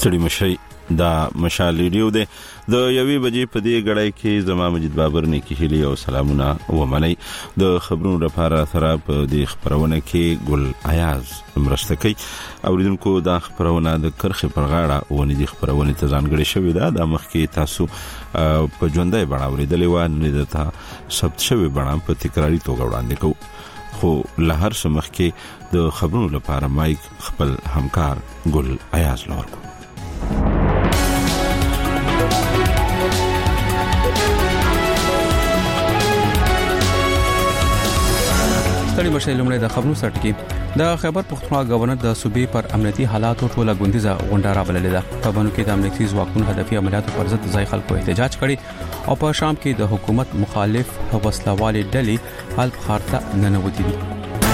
ستړي مشي دا مشال ریډیو دی د یوې بجې په دې غړای کې زما مجید بابر نه کې هلي او سلامونه ومني د خبرونو لپاره سره په دې خبرونه کې ګل ایاز مرسته کوي اوریدونکو دا خبرونه د کرخه پر غاړه ونې دي خبرونه ته ځانګړي شوې ده د مخکې تاسو په ژوندۍ بڼه اوریدلې و نه ده ته ثبت شوی بڼه په تکراری توګه وړاندې کوو خو له هر څه مخکې د خبرونو لپاره مایک خپل همکار ګل ایاز لور ستړي مشي لومړی د خبرونو سرټکی د خیبر پختونخوا گورنر د صوبې پر امنیتي حالاتو ټوله غونډیزه غونډه رابللې ده په بانو کې د امنیتي ځواکونو هدفي عملیاتو پر ضد ځای خلکو احتجاج کړي او په شام کې د حکومت مخالف وسلوالي ډلې حل خارته ننوتې دي.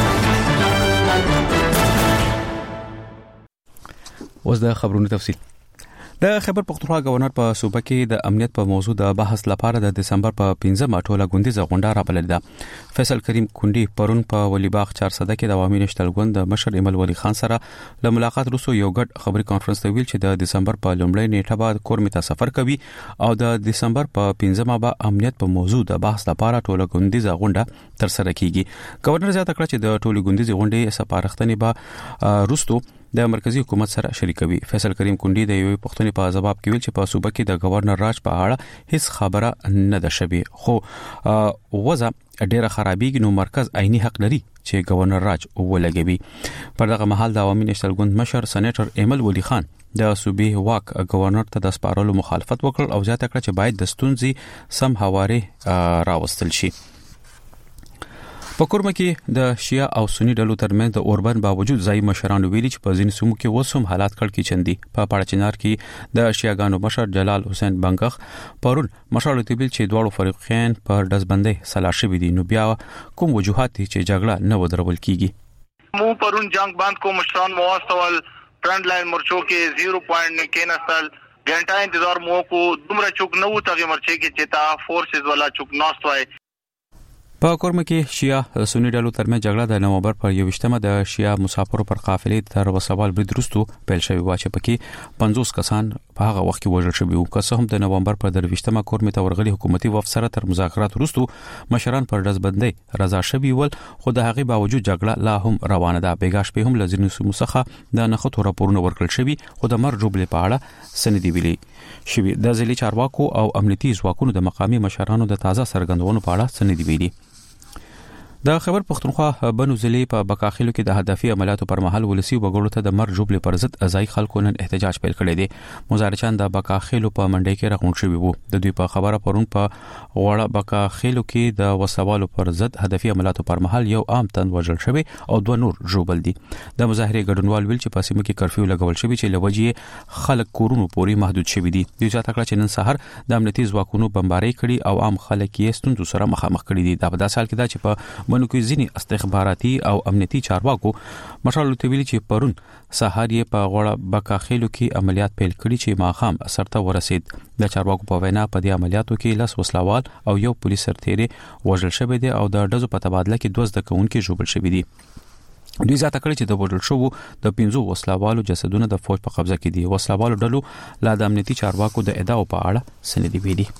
اوس د خبرونو تفصیل. د خیبر پختونخوا گورنر په صوبه کې د امنیت په موضوع د بحث لپاره د دسمبر په 15 ټوله غونډیزه غونډه رابللې ده. فیصل کریم کونډي پرون په ولی باغ 400 کې د عوامي نشتل ګوند د مشر ایمل ولی خان سره له ملاقات وروسته یو ګډ خبري کانفرنس ته ویل چې د دسمبر په لومړۍ نیټه بعد کورمې ته سفر کوي او د دسمبر په 15 به امنیت په موضوع د بحث لپاره ټوله غونډیزه غونډه تر سره کیږي. گورنر زیاته کړ چې د ټولي غونډیزه غونډې سپارښتنې به روستو د مرکزی حکومت سره شریکوي. فیصل کریم کونډي د یوې پښتنې په جواب کې ویل چې په صوبه کې د گورنر راج په اړه هیڅ خبره نه ده شوې خو وضع ډیره خرابېږي نو مرکز عیني حق لري چې گورنر راج ولګوي. پر دغه مهال د عوامي نشتل ګوند مشر سېنیټر ایمل ولی خان د صوبې واک گورنر ته د سپارلو مخالفت وکړ او ځاته کړ چې باید د ستونزې سم هواره راوستل شي. په کورمه کې د شیعه او سنی ډلو ترمنځ د اوربن باوجود ځای مشرانو ویلي چې په ځینې سیمو کې وسوم حالات کړکېچن دي. په پاړچنار کې د شیعاګانو مشر جلال حسین بنگخ پرون مشرانو ته ویل چې دواړو فریقین پر دزبندۍ سلا شوي دي نو بیا کوم وجوهات دي چې جګړه نه ودرول کیږي. مو پرون جنگ باند کو مشران مواصل فرنٹ لاین مرچو کې 0 پوائنٹ نه کېناستل ګنټه انتظار مو کو دومره چوک نو تاګه مرچې کې چتا فورسز والا چوک ناستوي. په کورمه کې شیعه سنی ډلو ترمنځ جګړه د نومبر پر 21مه د شیعه مسافرو پر قافلې تر وسوال برید وروسته پیل شوې و چې پکې 50 کسان په هغه وخت کې وژل شوي وو. که څه هم د نومبر پر 23مه کورمه ته ورغلي حکومتي وفد سره تر مذاکرات وروسته مشران پر دزبندۍ رضا شوي ول خو د هغې باوجود جګړه لا هم روانه ده. بیګاش په هم لزینو سموسخه د نخښو راپورونه ورکړل شوي خو د مر جوړلې په اړه سندې ویلي شوي. د ځلې چارواکو او امنیتي ځواکونو د مقامي مشرانو د تازه څرګندونو په اړه سندې ویلي. د خیبر پختونخوا بنو ضلع په بکاخیلو کې د هدفي عملیاتو پر مهال ولسی وګړو ته د مر جوړلې پر ضد ځای خلکو نن احتجاج پیل کړی دی. مظاهرچیان د بکاخیلو په منډي کې راغونډ شوي وو. د دوی په خبره پرون په غوړه بکاخیلو کې د وسوالو پر ضد هدفي عملیاتو پر مهال یو عام تن وژل شوی او 2 نور ژوبل دي. د مظاهره ګډونوال ویل چې په سیمه کې کرفیو لګول شوی چې لوجې خلک کورونو پورې محدود شوي دي. دوی ځاته کړ چې نن سحر د امنیتي ځواکونو بمباري کړي او عام خلک یې ستونزو سره مخامخ کړي دي. دا په داسې حال کې دا چې په بنو کې ځینې استخباراتي او امنیتي چارواکو مشرانو ته ویلي چې پرون سحر یې په غوړه بکاخیلو کې عملیات پیل کړي چې ماخام سرته ورسید. د چارواکو په وینا په دې عملیاتو کې 10 وسلوال او یو پولیس سرتیری وژل شوی دی او د ډزو په تبادله کې 2 ځدکونکي ژوبل شوی دي. دوی ځاته کړی چې د وژل شوو د 15 وسلوالو جسدونه د فوج په قبضه کې دي. وسلوالو ډلو لا د امنیتي چارواکو د ادعاو په اړه سندې ویلي.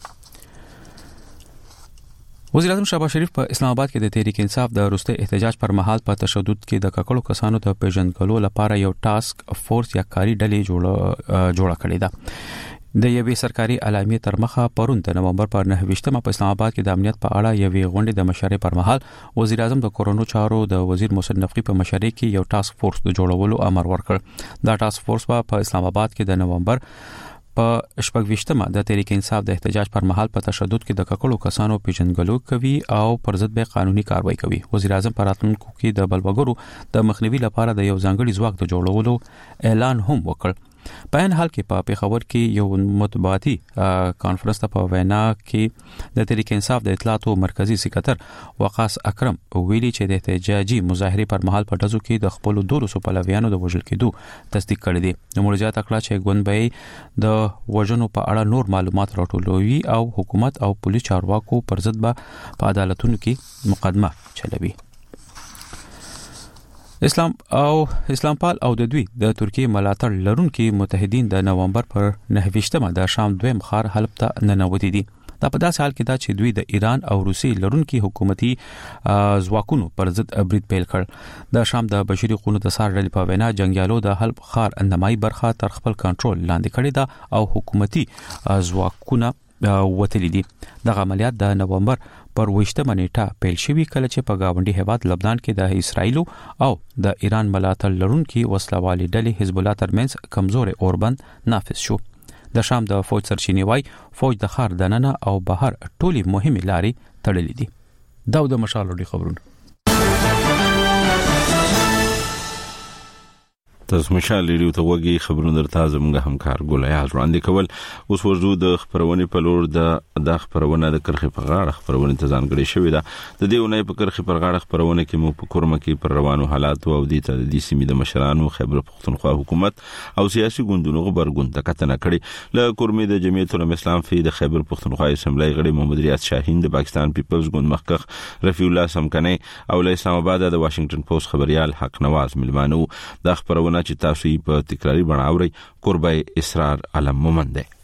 وزیر اعظم شهباز شریف په اسلام آباد کې د تحریک انصاف د وروستي احتجاج پر مهال په تشدد کې د ککړو کسانو ته پیژندګلو لپاره یو ټاسک فورس یا کاری ډلې جوړه کړې ده. د یوې سرکاري اعلامیې تر مخه پرون د نومبر پر 29مه په اسلام آباد کې د امنیت په اړه یوې غونډې د مشورې پر مهال وزیر اعظم د کورونو چارو د وزیر محسن نقوی په مشورې کې یو ټاسک فورس د جوړولو امر ورکړ. دا ټاسک فورس په اسلام آباد کې د نومبر په 28مه د تحریک انصاف د احتجاج پر مهال په تشدد کې د ککړو کسانو پیژندګلو کوي او پر ضد به قانوني کاروایی کوي. وزیر اعظم پر راتلونکو کې د بلوګرو د مخنیوي لپاره د یو ځانګړي ځواک د جوړولو اعلان هم وکړ. په ان حال کې په پیښور کې یو مطبوعاتي کانفرنس ته په وینا کې د تحریک انصاف د اطلاعاتو مرکزی سکرټر وقاص اکرم ویلي چې د احتجاجي مظاهره پر مهال په ډزو کې د خپل 200 پلویانو د وژل کېدو تصدیق کړی دی. نو مولجات اکړه چې ګوند به د وژنو په اړه نور معلومات راټولوي او حکومت او پولیس چارواکو پر ضد به په عدالتونو کې مقدمه چلوي. اسلامپال او د دوی د ترکیه ملاتړ لرونکي متحدین د نومبر پر 9مه د شام دویم خار حلب ته ننوتي دي. دا په داسې حال کې دا چې دوی د ایران او روسي لرونکي حکومتي ځواکونو پر ضد برید پیل کړ. د شام د بشري حقوقو د سار ډلې په وینا جنگیالو د حلب خار انمای برخه تر خپل کنټرول لاندې کړې ده او حکومتي ځواکونه وتلي دي. دغه عملیات د نومبر پر 28مه نیټه پیل شوی کله چې په گاونډي هیواد لبنان کې د اسرایل او د ایران ملاتړ لرونکي وسلوالي ډلې حزب الله ترمنځ کمزوري اوربند نافذ شو. د شام د فوج سرچینې وای فوج د خار دننه او بهر ټولي مهمه لاري تړلې دي. دا د مشالو دي خبرونه. تاسو مشال ریډیو ته وګورئ خبرونه درته زموږ همکار ګولایاز وړاندې کول. اوس ورځو د خبرونه په لور د خبرونه د کرخي په غاړه خبرونه ته ځانګړي شوې ده. د دې ونې په کرخي په غاړه خبرونه کې مو په کورمه کې پر روانو حالات او د دې سیمې د مشرانو خبر پښتونخوا حکومت او سیاسي ګوندونو خبرګون ته کتنه کړې. له کورمې د جمعیت الاسلام فی د خیبر پښتونخوا اسمبلی غړي محمد ریاض شاهین د پاکستان پیپلز ګوند مخکخ رفیع الله سمکنی او له اسلام آباد د واشنگټن پوسټ خبريال حق نواز ملمانو د خبرونه چې تاسو یې په تکراری بڼه اورئ. قربای اسرار علم مومند ده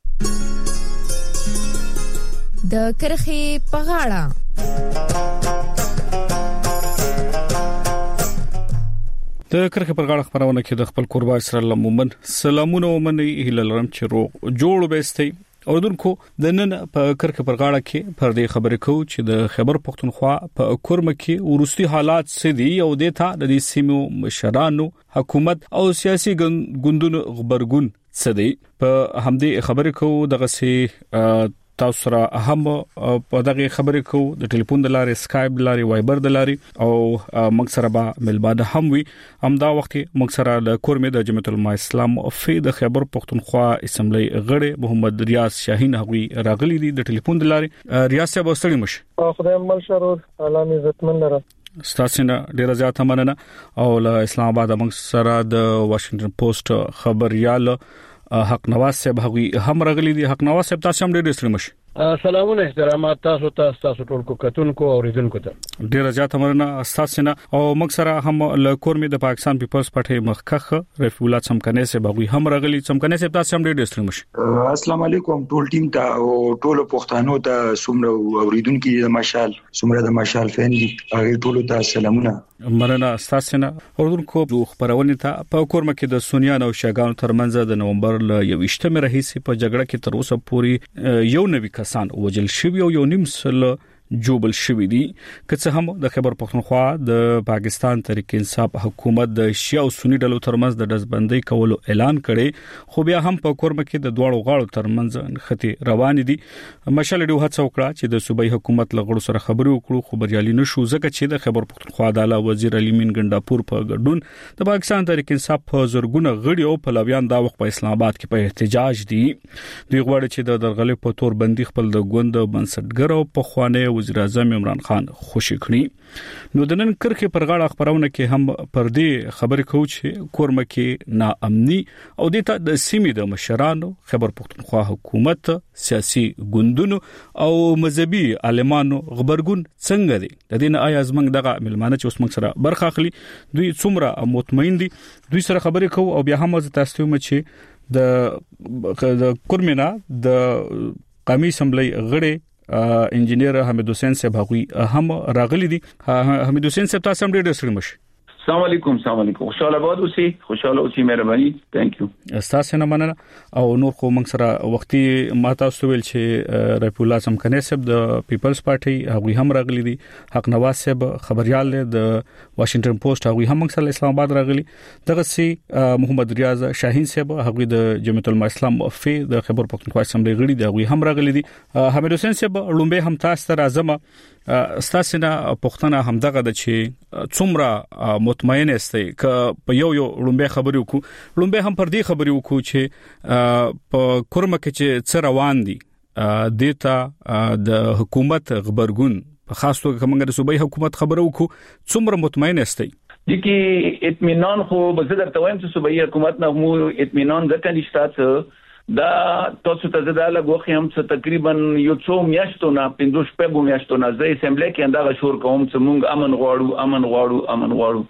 د کرخي په غاړه. د کرخي پر غاړه خبرونه کې د خپل قربای اسرار علم مومند سلامونه ومني هله لرم چې روغ جوړ بهستي اوردونکو د نن په کرخي پر غاړه کې پر دې خبرې کوو چې د خیبر پښتونخوا په کورمه کې ورستي حالات سدي او د دې سیمو مشرانو حکومت او سیاسي ګوندونو خبرګون سدي. په همدې خبرې کوو دغه سي تاسو سره هم په دغه خبرې کوو د ټلیفون د لارې سکایپ لارې وایبر د لارې او موږ سره به ملباده هم وي. همدا وخت موږ سره د کورمې د جمعیت الاسلام فی د خیبر پښتونخوا اسمبلی غړي محمد ریاض شاهین هغوی راغلي دي د ټلیفون د لارې. ریاض صاحب اوسړي مشه خدای مل شرور علامه عزتمن لره ستاسو نه ډیر زیات مننه او له اسلام آباد موږ سره د واشنگټن پوسټ خبريال حق نواز صاحب هغوی هم راغلي دي. حق نواز صاحب تاسو هم ډیر ستړي مشه. سلامونه احترامات تاسو ټول کو کتونکو او ریدونکو ته ډیر زیات مننه تاسو نه او موږ سره هم له کورمې د پاکستان پیپلز پارټي مخکخ رفیع الله سمکنی صاحب هغوی هم راغلي. سمکنی صاحب تاسو هم ډیر ستړي مشه. السلام علیکم ټول ټیم ته او ټول پښتنو ته څومره اوریدونکو د مشال څومره د مشال فین دي هغه ټول ته سلامونه مننه تاسو نه. اوردونکو خبرونه ته په کورمه کې د سونیان او شاګانو ترمنځ د نومبر ل 28مه راهیسي په جګړه کې تر اوسه پورې یو نوي کسان وجل شوی او یو نیم سل جوبل شوی دي. که څه هم د خیبر پښتونخوا د پاکستان تحریک انصاف حکومت د شیعه او سنی ډلو ترمنځ د دزبندۍ کولو اعلان کړي خو بیا هم په کورمه کې د دوړو غاړو ترمنځ نښتې روان دي. مشال ډیو هڅه وکړه چې د صوبایي حکومت لغړو سره خبرې وکړو خو بریالي نشو ځکه چې د خیبر پښتونخوا د اعلی وزیر علي مین ګنداپور په ګډون د پاکستان تحریک انصاف په زورګونه غړي او پلویان دا وخت په اسلام آباد کې په احتجاج دي. دوی غواړي چې د درغلې په تور بندي خپل د ګوند بنسټګر او په خوانه وزیر اعظم عمران خان خوشی کړی. نو د نن کرخي پر غاړه خبرونه کې هم پر دې خبرې کوو چې کورمه کې ناامني او د سیمې د مشرانو خیبر پښتونخوا حکومت سیاسي ګوندونو او مذهبي عالمانو خبرګون څنګه دي. د دې نه آیا زمنګ دغه ملمانه چې اوس موږ سره برخه اخلي دوی څومره مطمئن دي دوی سره خبرې کوو او بیا هم تاسو ته چې د کورمه د قومي اسمبلی غړي انجینیر حمید حسین صاحب هغوی هم راغلي دي. حمید حسین صاحب تاسو هم ډیر ستړي مشه. السلام علیکم خوشاله باد اوسئ مهرباني ثانک یو تاسو نه مننه او نور خو موږ سره وختي ما تاسو ویل چې رفیع الله سمکنی صاحب د پیپلز پارټي هغوی هم راغلي دي. حق نواز صاحب خبريال د واشنگټن پوسټ هغوی هم موږ سره اسلام آباد راغلي. دغه سي محمد ریاض شاهین صاحب هغوی د جمعیت الاسلام فی د خیبر پښتونخوا اسمبلی غړي دي هغوی هم راغلي دي. حمید حسین صاحب لومبه هم تاسو ته راځم. تاسو نه پښتنه هم دغه د چې څومره مطمئن استئ ک په یو لومبه خبرې وکړو لومبه هم پر دې خبرې وکړو چې په کورمه کې چې څه روان دي دیتا د حکومت خبرګون په خاص توګه کومه د صوبایي حکومت خبرو وکړو څومره مطمئن استئ دي کې اطمینان خو بزدر تویم چې صوبایي حکومت نه مو اطمینان ځکه نشته دا تاسو ته زده لګوخ هم څه تقریبا یو څو میاشتو نه 15 شپږ میاشتو نه زې اسمبلی کې انده شور کوم چې مونږ امن غواړو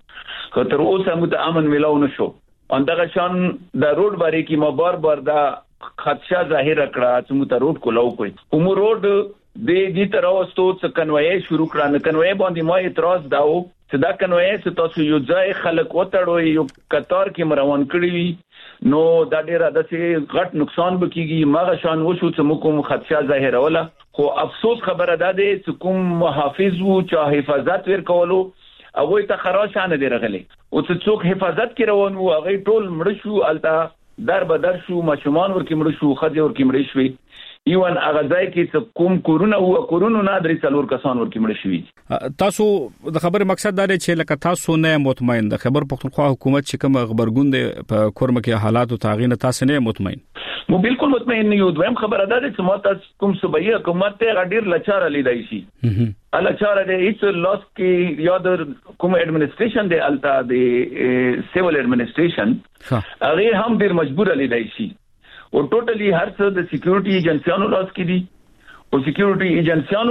خو تر اوسه موږ امن ملاو نشو اندغه شان د روډ باندې کې ما بار دا خدشه ظاهر کړه چې موږ ته روډ کولاو کوي کوم روډ د دې تر اوسه څه کنوي شروع کړه نه کنوي باندې ما اعتراض داو چې دا کنوي چې تاسو یو ځای خلک وټړوي یو قطار کې روان کړی وي نو دا ډیره د غټ نقصان بکیږي ماغه شان وشو چې موږ کوم خدشه ظاهر ولا خو افسوس خبره ده چې کوم محافظ وو چې حفاظت ورکولو هغه ته خراشانه دی رغلي او چې څوک حفاظت کې روان وو هغه ټول مړ شو الته در بدر شو ماشومان ورکې مړ شو خځې ورکې مړ شوې ایوان هغه ځای کې کوم کورونه نه درې څلور کسان ورکې مړ شوي تاسو د خبرې مقصد دا دی چې لکه تاسو نه مطمئن د خبر پښتونخوا حکومت چې کوم خبرګون دی په کورمه کې حالات او تغییر تاسو نه مطمئن مو بالکل مطمئن نه یو دویم خبره ده چې ما تاسو کوم صوبایي حکومت ته غډیر لچاره لیدای شي لچاره د هیڅ لاس کې یاد کوم اډمنستریشن دی التا د سیول اډمنستریشن هغه هم ډیر مجبور لیدای شي او ټوټلی هر څه د سکیورټي ایجنسیانو لاس کې دي او سکیورټي ایجنسیانو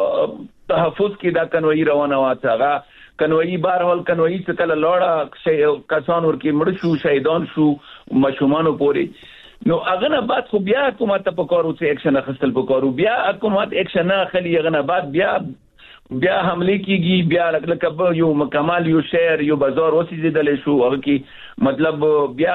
تحفظ کې دا کنوي روانه واڅغه کنوي بهرحال کنوي څه کله لوړه کسان ورکې مړ شو شهیدان شو مشومانو پوري نو هغه نه بعد خو بیا حکومت په کارو څه اکشن اخیستل پکارو بیا حکومت اکشن نه اخلي هغه نه بعد بیا حمله کیږي بیا لکه یو مکمل یو شهر یو بازار وسیدل شو هغه کې مطلب بیا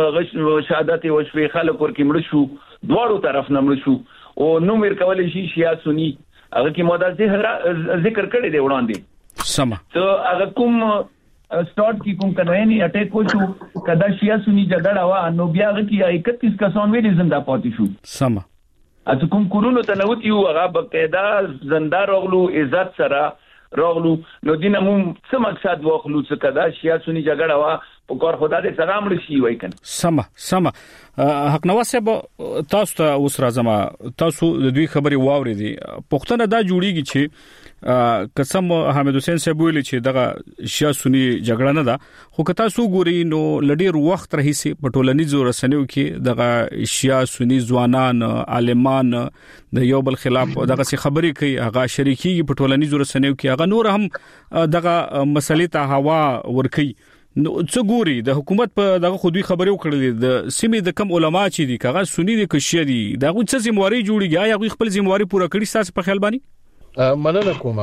شهادت او شوي خلک ورکې مړ شو دواړو طرف نه مړ شو او نو مر کول شي شیا سنی هغه کې مودا ذکر کړی دی وړاندې سم ته هغه کوم سٹارټ کی کوم کنوینی اٹیک وشو کدا شیا سنی جګړه وا نو بیا هغه کې 31 کسان ویل زنده پاتې شو سم اته کوم کورونو ته نوتی یو هغه بقاعده زنده راغلو عزت سره راغلو نو دینه مو څه مقصد واخلو چې کدا شیا سنی جګړه وا په کار خدا دې سلام لشي وای کنه سم حق نواسه تاسو ته اوس راځم تاسو د دوی خبري واوري دي پښتنه دا جوړیږي چې قسم حامد حسین صاحب ویلي چې دغه شیا سنی جګړه نه ده خو که تاسو ګوري نو لډیر وخت رهيسي په ټولنیزو رسنیو کې دغه شیا سنی ځوانان عالمان د یو بل خلاف دغه څه خبري کوي هغه شریکي په ټولنیزو رسنیو کې هغه نور هم دغه مسلې ته هوا ورکي نو څه ګوري د حکومت په دغه خودي خبرو کړل د سیمې د کم علما چې دي کاغه سنی دي کشي دي دغه څه ذمہواری جوړیږي یا غوښ خپل ذمہواری پوره کړی تاسو په خیال باندې مننه کوم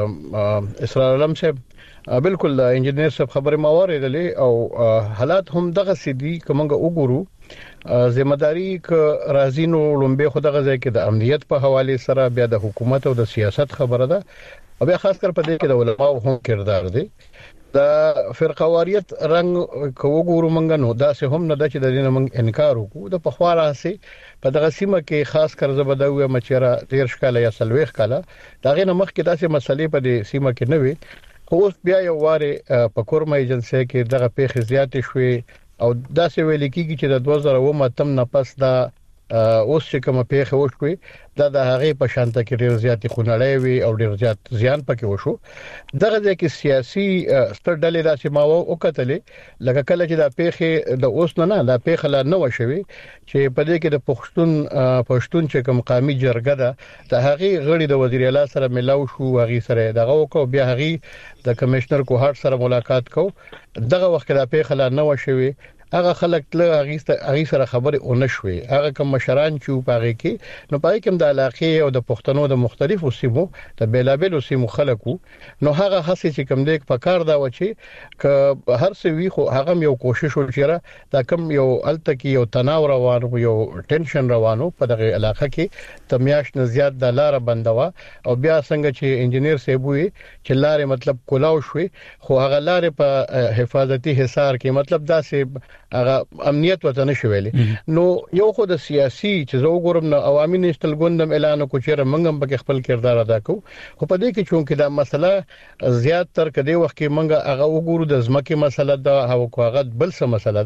اسرار علم صاحب بالکل د انجنیر صاحب خبره ما اوریدلې او حالات هم دغه سدي کومه وګورو ځمداري ک رازینو لومبه خدغه ځای کې د امنیت په حواله سره بیا د حکومت او د سیاست خبره ده او بیا خاص کر په دې کې د علماء هم کردار دی د فرقواریت رنگ کوګورو منګ نو دا سه هم نه د چې د دین منګ انکار وکړو د پخواره سي په دغه سیمه کې خاص کر زبدوي مچره 13 کاله یا 30 کاله داغه نمخ کې داسې مسلې په دې سیمه کې نه وي خو اوس بیا یو واره په کورمه ایجنسی کې دغه پیښې زیاتې شوې او داسې ویل کېږي چې د 2009 تم نه پس دا اوس چې کومه پیښه وشوي د هغه په شانته کې ډیر زیاتې خونړې وي او ډیر زیات زیان پکې وشو دغه ځکه سیاسي ستر ډلې داسې ماو او کتلې لکه کله چې دا پیښه د اوس نه دا پیښه لا نه وشوي چې په دې کې د پښتون چې کوم قومي جرګه ده د هغه غړي د وزیر اعلی سره ملاو شو هغه سره دغه وکاو بیا هغه د کمشنر کوهات سره ملاقات کو دغه وخت دا پیښه لا نه وشوي هغه خلک له هغه سره خبرې اونې شوې هغه کوم مشران چې په هغه کې نو پای کوم د علاقې او د پښتنو د مختلفو سیمو د بیلابلو سیمو خلکو نو هغه هڅه چې کوم دې په کار دا و چې ک هر څه وی خو هغه یو کوشش وکړه دا کوم یو التکی یو تناور روانو یو ټینشن روانو په دغه علاقې کې تمیاش نه زیات د لار بندوا او بیا څنګه چې انجنیر صاحب وی چې لارې مطلب کولاو شوې خو هغه لارې په حفاظتي حصار کې مطلب دا سه هغه امنیت وته نشویلې نو یو خو د سیاسي چې زه وګورم نو عوامي نشتل ګوندم اعلان کو چې منګم په خپل کردار ادا کو خو په دې کې چونکې دا مسله زیات تر کدی وخت کې منګه هغه وګورو د ځمکې مسله ده هغه بل څه مسله ده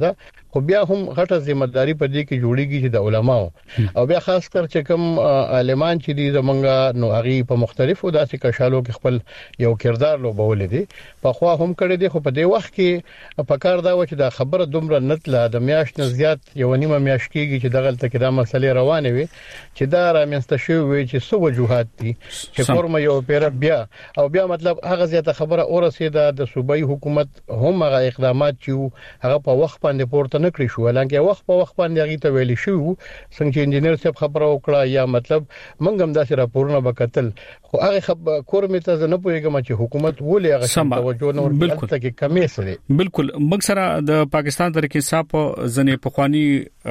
خو بیا هم غټه ځمېداري په دې کې جوړیږي چې د علماو او بیا خاص کر چې کوم عالمان چې دي زمونږ نو هغه په مختلفو داسې کشالو کې خپل یو کردار لوبول دي په خوا هم کړی دي خو په دې وخت کې په کار دا و چې دا خبره دومره نتله د میاشت نه زیات یو نیمه میاشت کېږي چې دغه تل کې دا مسلې روانه وي چې دا رامنځته شوی چې څو وجوهات دي چې فورم یو پیر بیا مطلب هغه زیاته خبره اورسیده د صوبایي حکومت هم هغه اقدامات چې هغه په وخت باندې پورته نکړي شو لکه وخت په وخت باندې هغه ته ویل شو څنګه چې انجنیر صاحب خبره وکړه یا مطلب موږ هم داسې راپورونه وکتل خو هغه کورمه ته نه پوهیږم چې حکومت ولې هغه توجه نه ورکړي ته کې کمی سره بالکل موږ سره د پاکستان ترکي صاحب ځنې پخوانی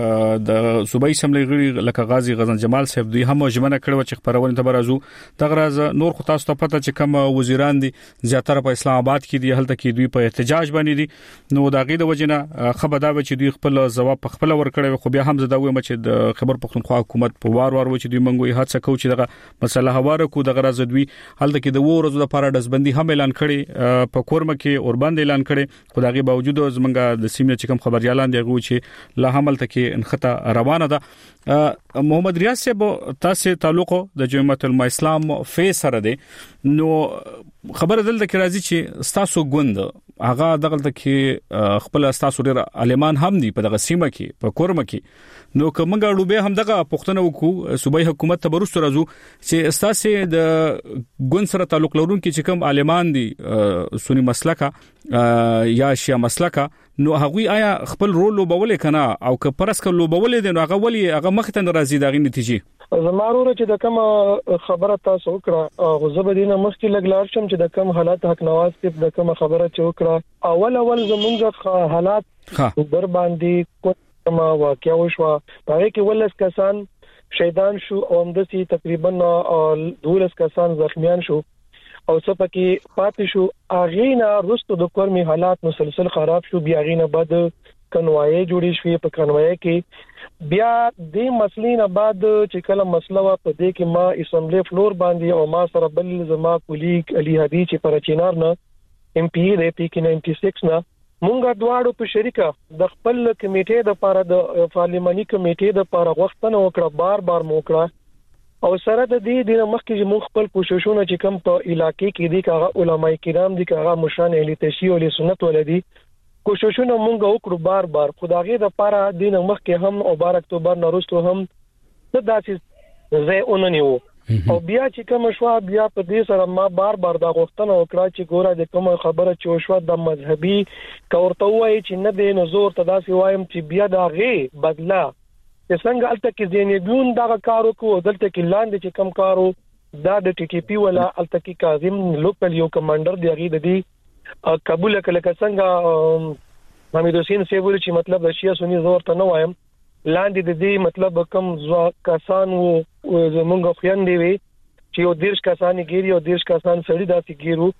د صوبایي سملې غړي لکه غازی غزن جمال صاحب دوی هم ژمنه کړو چې خبرونه ته برازو دغه راز نور خو تاسو ته پته چې کوم وزیران دي زیاتره په اسلام آباد کې دي هلته کې دوی په احتجاج باندې دي نو دا غي د وجنه خبر دا و چې دوی خپل جواب په خپل ورکړي خو بیا هم زده وي چې د خبر پختونخوا حکومت په وار و چې دوی منګوي هڅه کوي چې دغه مسله هواره کو دغه راز دوی هلته کې د ورځو لپاره دزبندي هم اعلان کړي په کورمه کې اوربند اعلان کړي خو دغه باوجود زمونږ د سیمه چې کوم خبريالان دی غو چې لا حمل ته کې انخته روانه ده محمد ریاض صاحب تاسو تعلق د جمعیت الاسلام فیس سره دی نو خبر دلته کې راځي چې تاسو غوند هغه دغه کې خپل تاسو ډیر عالمان هم دي په دغه سیمه کې په کورمه کې نو کومه غړو هم دغه پښتنه وکړو صوبایي حکومت ته برسته راځو چې تاسو د غوند سره تعلق لرونکي چې کوم عالمان دي سنی مسلکه یا شیعه مسلکه نو هغوی آیا خپل رول لوبولې کنه او که پرسک لوبولې دي نو هغه ولی هغه مخته ناراضي دغه نتیجه زمارو چې د کوم خبره تاسو وکړه غوځبدینه مخکې لګلار شم چې د کوم حالات حق نواز کې د کوم خبره چې وکړه اول زمونږ حالات در باندې کومه واقعیا وشو پاره کې ولس کسان شهیدان شو او همدسي تقریبا 12 کسان زخمیان شو او سپکه پاتې شو اغینا رستو د کورمي حالات مسلسل خراب شو بیا اغینا بعد کنوای جوړی شوې په کنوای کې بیا د مسلې نه بعد چې کله مسله وا په دې کې ما اسمبلی فلور باندې او ما سره بل زما کولیګ علي هدي چې پر چینار نه ام پی د پی کې 96 نه مونږه دواړو په شریکه د خپل کمیټې د لپاره د پارلماني کمیټې د لپاره غوښتنه وکړه بار موکړه او سره د دې د مخکې چې موږ خپل کوششونه چې کوم په علاقې کې دي کاغه علماء کرام دي کاغه مشان اهل تشیع او سنت ولدي کوششونه موږ وکړو بار خدایي د لپاره دین مخکې هم او 12 اکتوبر نورستو هم د داسې زه اوننیو او بیا چې کوم شوا بیا په دې سره ما بار دا غوښتنه وکړه چې ګوره د کوم خبره چې شو د مذهبي کورته وایي چې نه د نزور تداسي وایم چې بیا دا غي بدلا څنګه الته کې زینبون دا کارو کو دلته کې لاندې چې کم کارو دا د ټي ټي پی ولا الته کې کاظم لوکل یو کمانډر دی غي د دې قبول کله څنګه حمید حسین سیبول چې مطلب د شیا سنی زور ته نه وایم لاندې د دې مطلب کم کسان وو زمونږ خويندې وي چې یو دیرش کسان ګيري او دیرش کسان سړي داسې ګيرو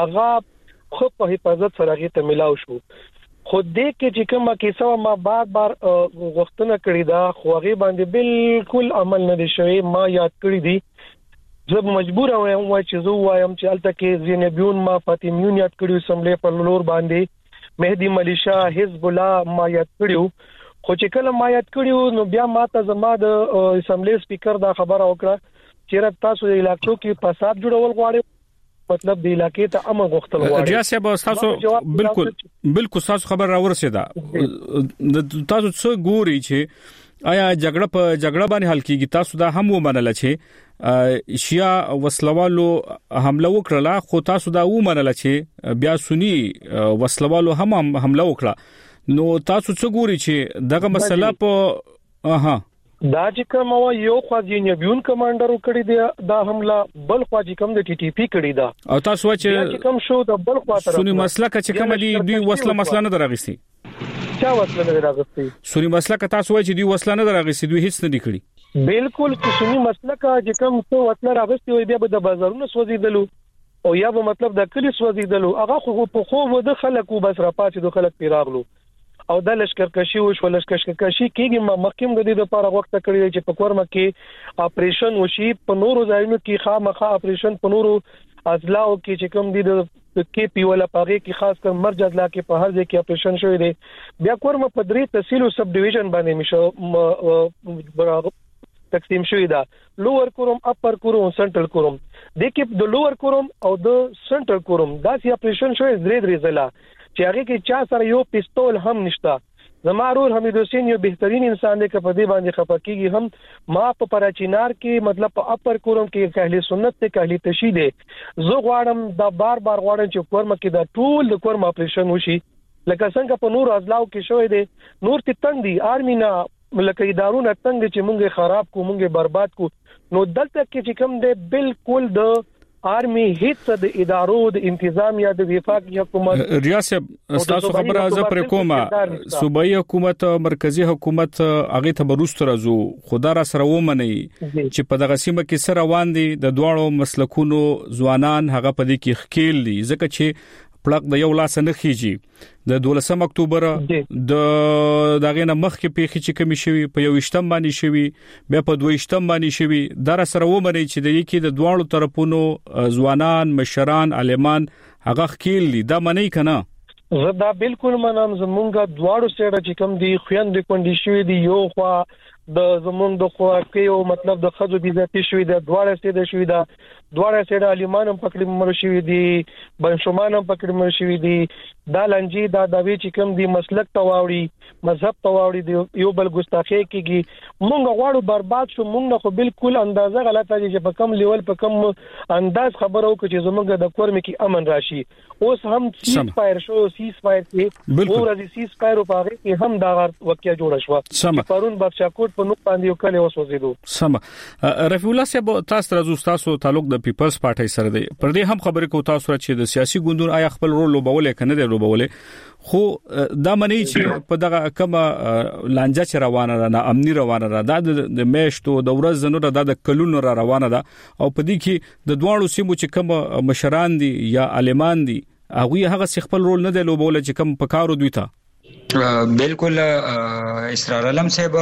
هغه خو په حفاظت سره غي ته ملاو شو خو دې کې چې کومه کیسه ما بار غوښتنه کړې ده خو هغه باندې بالکل عمل نه دي شوی ما یاد کړی دي زه مجبور وایم چې زه وایم چې الته کې زینبیون ما فاطمیون یاد کړیو سملې په لور باندې مهدی ملیشا حزب الله ما یاد کړیو خو چې کله ما یاد کړیو نو بیا ما ته زما د اسمبلی سپیکر دا خبره وکړه چې تاسو د علاقو کې فساد جوړول غواړئ مطلب د علاقې ته امن غوښتل غواړي ریاض صاحب تاسو بالکل تاسو خبر راورسېده تاسو څه ګوري چې آیا جګړه باندې حل کیږي تاسو دا هم ومنل چې شیا وسلوالو حمله وکړه خو تاسو دا ومنل چې بیا سنی وسلوالو هم حمله وکړه نو تاسو څه ګوري چې دغه مسله په دا چې کوم یو خواجینبیون کمانډر وکړي دی دا حمله بل خواجی کوم د ټي ټي پی کړي دا او تاسو چې کوم شو د بل خوا طرف سنی مسله چې کوم دی دوی وسله نه دراغسي چا وسله نه دراغسي سنی مسله تاسو چې دوی وسله نه دراغسي دوی هیڅ نه دی کړی بالکل چې سنی مسله چې کوم څه وسله راغسي وي بیا به د بازارونو سوځیدلو او یا به مطلب د کلی سوځیدلو هغه خو په خو د خلکو بس را پاتې د خلک پیراغلو او د لشکرکشي وشو لشکرکشي کېږي مخکیم د دې لپاره وخت کړی چې په کورمه کې اپریشن وشي په نورو ځایونو کې خامخا اپریشن په نورو ازلاو کې چې کوم دي د کې پی ولا پاغه کې خاص کر مرج ادلا کې په هر ځای کې اپریشن شوی دی بیا کورمه په درې تحصیل او سب ډیویژن باندې مشو تقسیم شوی دا لوور کوروم اپر کوروم سنټرل کوروم د کې د لوور کوروم او د سنټرل کوروم دا سی اپریشن شوی درې ځله چې هغه کې چا سره یو پستول هم نشتا زمارور حمید حسین یو بهترین انسان دی په دې باندې خپکیږي هم ما په پراچینار کې مطلب په اپر کوروم کې اهل سنت ته اهل تشهید زه غواړم دا بار غواړم چې کورمه کې دا ټول د کورم اپریشن وشي لکه څنګه په نور ازلاو کې شوی دی نور ته تنګ دي آرمی نه ملک ادارونه څنګه چې مونږه خراب کو مونږه برباد کو نو دلته کې چې کوم دی بالکل د آرمی هیڅ د ادارو د انتظامیه د وفاقي حکومت ریاست تاسو خبره از پر کومه صوبایي حکومت مرکزی حکومت هغه ته بروست راځو خدا را سره ومني چې په دغه سیمه کې سره روان دي د دواړو مسلکونو ځوانان هغه په دې کې خکېل دي ځکه چې پلق د یو لاس نه خيږي د 12 اکتوبر د دغه نه مخ کې پیخي چې کمی شوی په یو شتم باندې شوی بیا په دوه شتم باندې شوی در سره ومني چې د یکی د دواړو طرفونو ځوانان مشران عالمان هغه خکېل دا منی کنه زه دا بالکل منم زمونږه دواړو سره چې کوم دی خويند کندي شوی دی یو خو د زمونږ د خو کې مطلب د خزو بیزتی شوی دی دواړه سره شوی دی دواړه سره عالمانم پکړې مر شوی دي بنشمانم پکړې مر شوی دي دا لنجي دا د وی چې کوم دی مسلک تواوړي مذهب تواوړي دی یو بل ګستاخی کیږي مونږ غواړو برباد شو مونږ خو بالکل اندازه غلطه دي چې په کم لیول په کم انداز خبرو کې چې زمونږ د کورم کې امن راشي اوس هم سیز فایر شو سیز فایر کې ورځي سیز فایر په هغه کې هم دا واقعیا جوړ شو پرون بادشاہ کوټ په نو باندې یو کله وسوځیدو سم رفیع الله صاحب تاسو تعلق د پیپلز پارټي سره دی پر دې هم خبرې کو تاسو چې د سیاسي ګوندونو آیا خپل رول لوبولې کنه دی لوبولې خو دا منی چې په دغه کومه لانجه چې روانه ده نه امني روانه ده د میشتو د ورځ زنو د کلونو روانه ده او په دې کې د دوانو سیمو چې کوم مشران دي یا عالمان دي هغه خپل رول نه دی لوبولې چې کوم پکارو دوی ته بالکل اسرار علم صاحب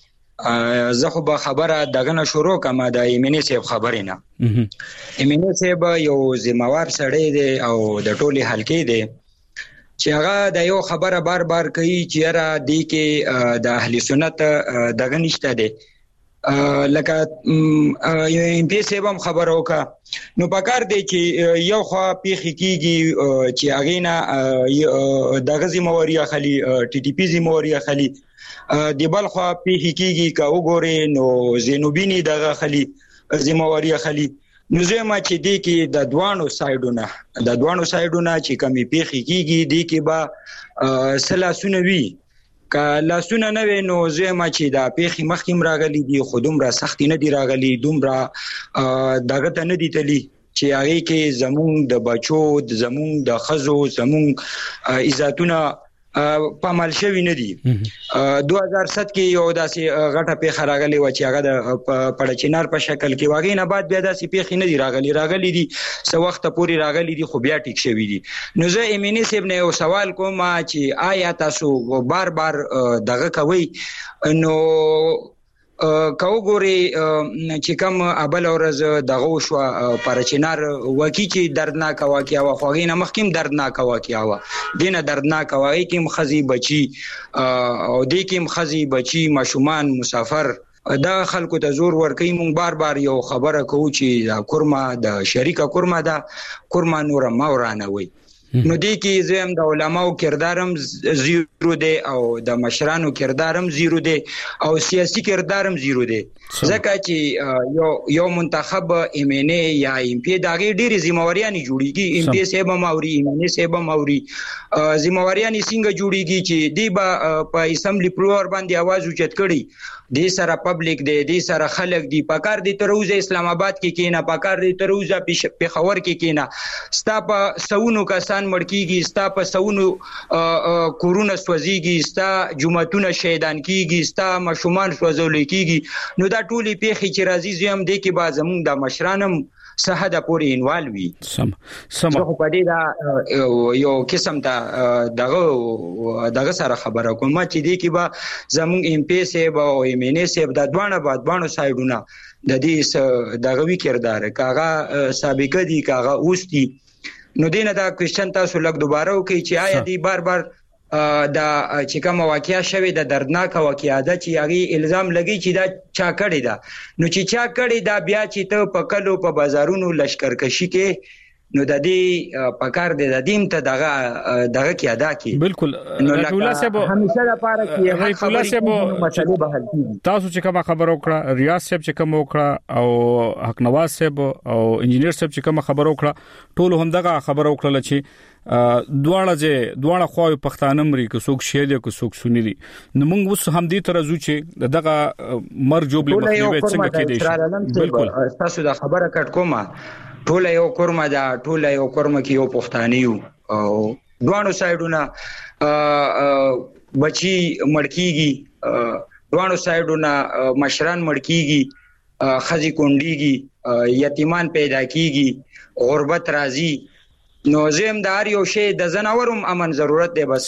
زه خو به خبره دغه نه شروع کوم د ایمنی صاحب خبرې نه ایمنی صاحب یو ذمہوار سړی دی او د ټولي حلقې دی چې هغه د یو خبره بار کوي چې را دی کې د اهل سنت دغه نشته دی لکه یو ام پی صاحب هم خبر وکا نو پکار دی چې یو خوا پیخي کیږي چې هغه نه دغه ذمہواری اخلي ټي ټي پی ذمہواری اخلي دی بل خو په حقيقي کا وګوري نو زینوبینی دغه خلی ذمہواری خلی نو زما چې دی کې د دوانو سایډونه چې کمی پیخي کیږي دی کې با سلاسونه وی کله سونه نه وینو زما چې دا پیخي مخکیم راغلي دي خودم را سختي نه دی راغلي دومره دغه ته نه دی تلی چې هغه کې زمون د بچو زمون د خزو زمون عزتونه پامل شوی نه دي 2007 کې یو داسې غټه پیښه راغلی و چې هغه د پړچینار په شکل کې واغې نه بعد بیا داسې پیښې نه دي راغلي دي څو وخت پورې راغلي دي خو بیا ټیک شوی دي نو زه ایمنی صاحب نه یو سوال کوم چې آیا تاسو بار دغه کوي نو کاوګوري چې کوم ابل اورز دغه شو پرچینار وکی چې دردناک واقعیا و خوغې نه مخکیم دردناک واقعیا و دینه دردناک واقعي کې مخزي بچي او دې کې مخزي بچي مشومان مسافر دا خلکو ته زور ورکوي مونږ بار یو خبره کوو چې دا کورما د شریکه کورما دا کورما نور ما ورانه وي نو دې کې زم د علماو کردارم زیرو دی او د مشرانو کردارم زیرو دی او سیاسي کردارم زیرو دی ځکه چې یو منتخب ایمنه یا ام پی دغه ډېری ذمہواریانی جوړیږي ام پی صاحب ماوري ایمنه صاحب ماوري ذمہواریانی څنګه جوړیږي چې دی په اسمبلی پلور باندې आवाज اوچت کړي د سره پبلک دی سره خلک دی پکار دی تروزه اسلام آباد کې کینا پکار دی تروزه پیښور کې کینا ستا په سونو کسان مړکیږي ستا په سونو کورونا سوځيږي ستا جمعتون شهیدان کیږي ستا مشومان سوځول کیږي نو دا ټولي پیښې چې راځي زم دی کې بازمون د مشرانم صحه د پوری انوالوي سم خو په دې دا یو قسم ته دغه سره خبره کوم چې دی کې با زمون ام پی صاحب او ایمنه صاحب د دوانو سایډونه د دې دغه وی کردار کاغه سابقه دي کاغه اوستي نو دینه دا کوېشن تاسو لږ دوباره وکړئ چې آیا دی بار دا چې کوم واقعیا شوی د دردناک واقعیا ده چې هغه الزام لګی چې دا چا کړی دا نو چې چا کړی دا بیا چې ته په کلو په بازارونو لشکرکشي کې نو د دې پکار دی د دیم ته دغه کې ادا کی بالکل رفیع صاحب همیشه لپاره کې رفیع صاحب مسلې به حل کیږي تاسو چې کوم خبر وکړه ریاض صاحب چې کوم وکړه او حق نواز صاحب او انجنیر صاحب چې کوم خبر وکړه ټول هم دغه خبر وکړه چې دواړه خو پښتانه مري که څوک شیل که څوک سنی دي نو موږ اوس هم دې ترازو چې دغه مرجوبلی مخنیوي څنګه کېدی شي بالکل تاسو دا خبره کټ کومه ټول یو کورمه دا ټول یو کورمه کې یو پښتانیو او دوانو سایډونه بچي مړکیږي دوانو سایډونه مشران مړکیږي خزي کونډيږي یتیمان پیدا کیږي غربت راځي نو زم دار یو شی د زناورم امن ضرورت دی بس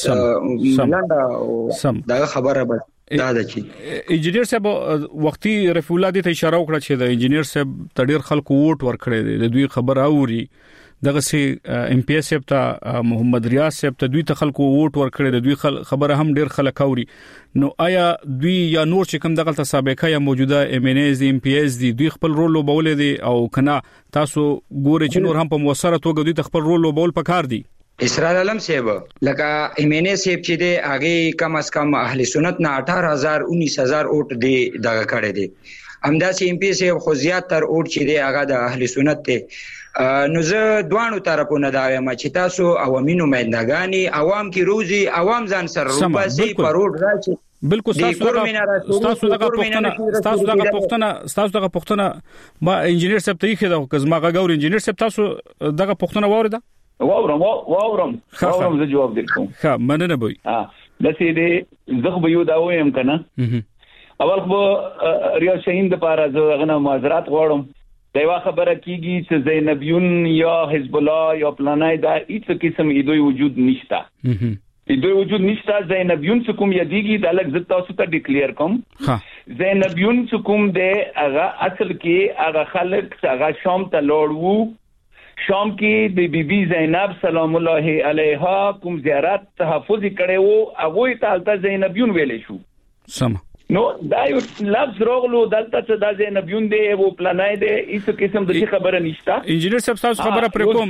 دا خبره بس دا د چی انجنیر صاحب وختي رفیع الله دې ته اشاره وکړه چې د انجنیر صاحب تډیر خلکو ووټ ورکړي د دوی خبر اوري دغه سي ام پی اس صاحب ته محمد ریاض صاحب ته دوی ته خلکو ووټ ورکړي د دوی خبره هم ډیر خلک اوري نو آیا دوی یا نور چې کوم دغه سابقه یا موجوده ام ان ایز ام پی اس دي دوی خپل رول لوبولې دي او کنا تاسو ګوري چې نور هم په موثره توګه دوی خپل رول لوبول پکار دي اسرار علم صاحب لکه ایمنه صاحب چې دی هغه کم از کم اهل سنت نه 18000 19000 ووټ دی دغه کړی دی همداسې ام پی صاحب خو زیات تر ووټ چې دی هغه د اهل سنت ته نو زه دوانو طرفونه دا وایم چې تاسو عوامینو مېندګانی عوام کی روزي عوام ځان سره روباسي پروډ راشي بالکل تاسو دغه پښتنه ما انجنیر صاحب ته یې دا کزما غاور انجنیر صاحب تاسو دغه پښتنه وورده واورم زه جواب درکوم ها مننه بوي لسی دې زغ به یو دا وایم کنه اول خو ریاض شاهین د پاره زه غنه معذرت غواړم دا یو خبره کیږي چې زینبیون یا حزب الله یا پلانای دا هیڅ قسم ایدوی وجود نشته ایدوی وجود نشته زینبیون چې کوم یادېږي د الګ زتا تاسو ته ډیکلیئر کوم زینبیون چې کوم دی هغه اصل کې هغه خلک هغه شام ته لوړو شام کې د بیبي زینب سلام الله علیها کوم زیارت تحفظ کړي وو هغه ته زینبیون ویلې شو سم نو دا یو لفظ راغلو دلته چې دا زینبیون دی او پلانای دی هیڅ قسم د خبره نشته انجنیر صاحب تاسو خبره پر کوم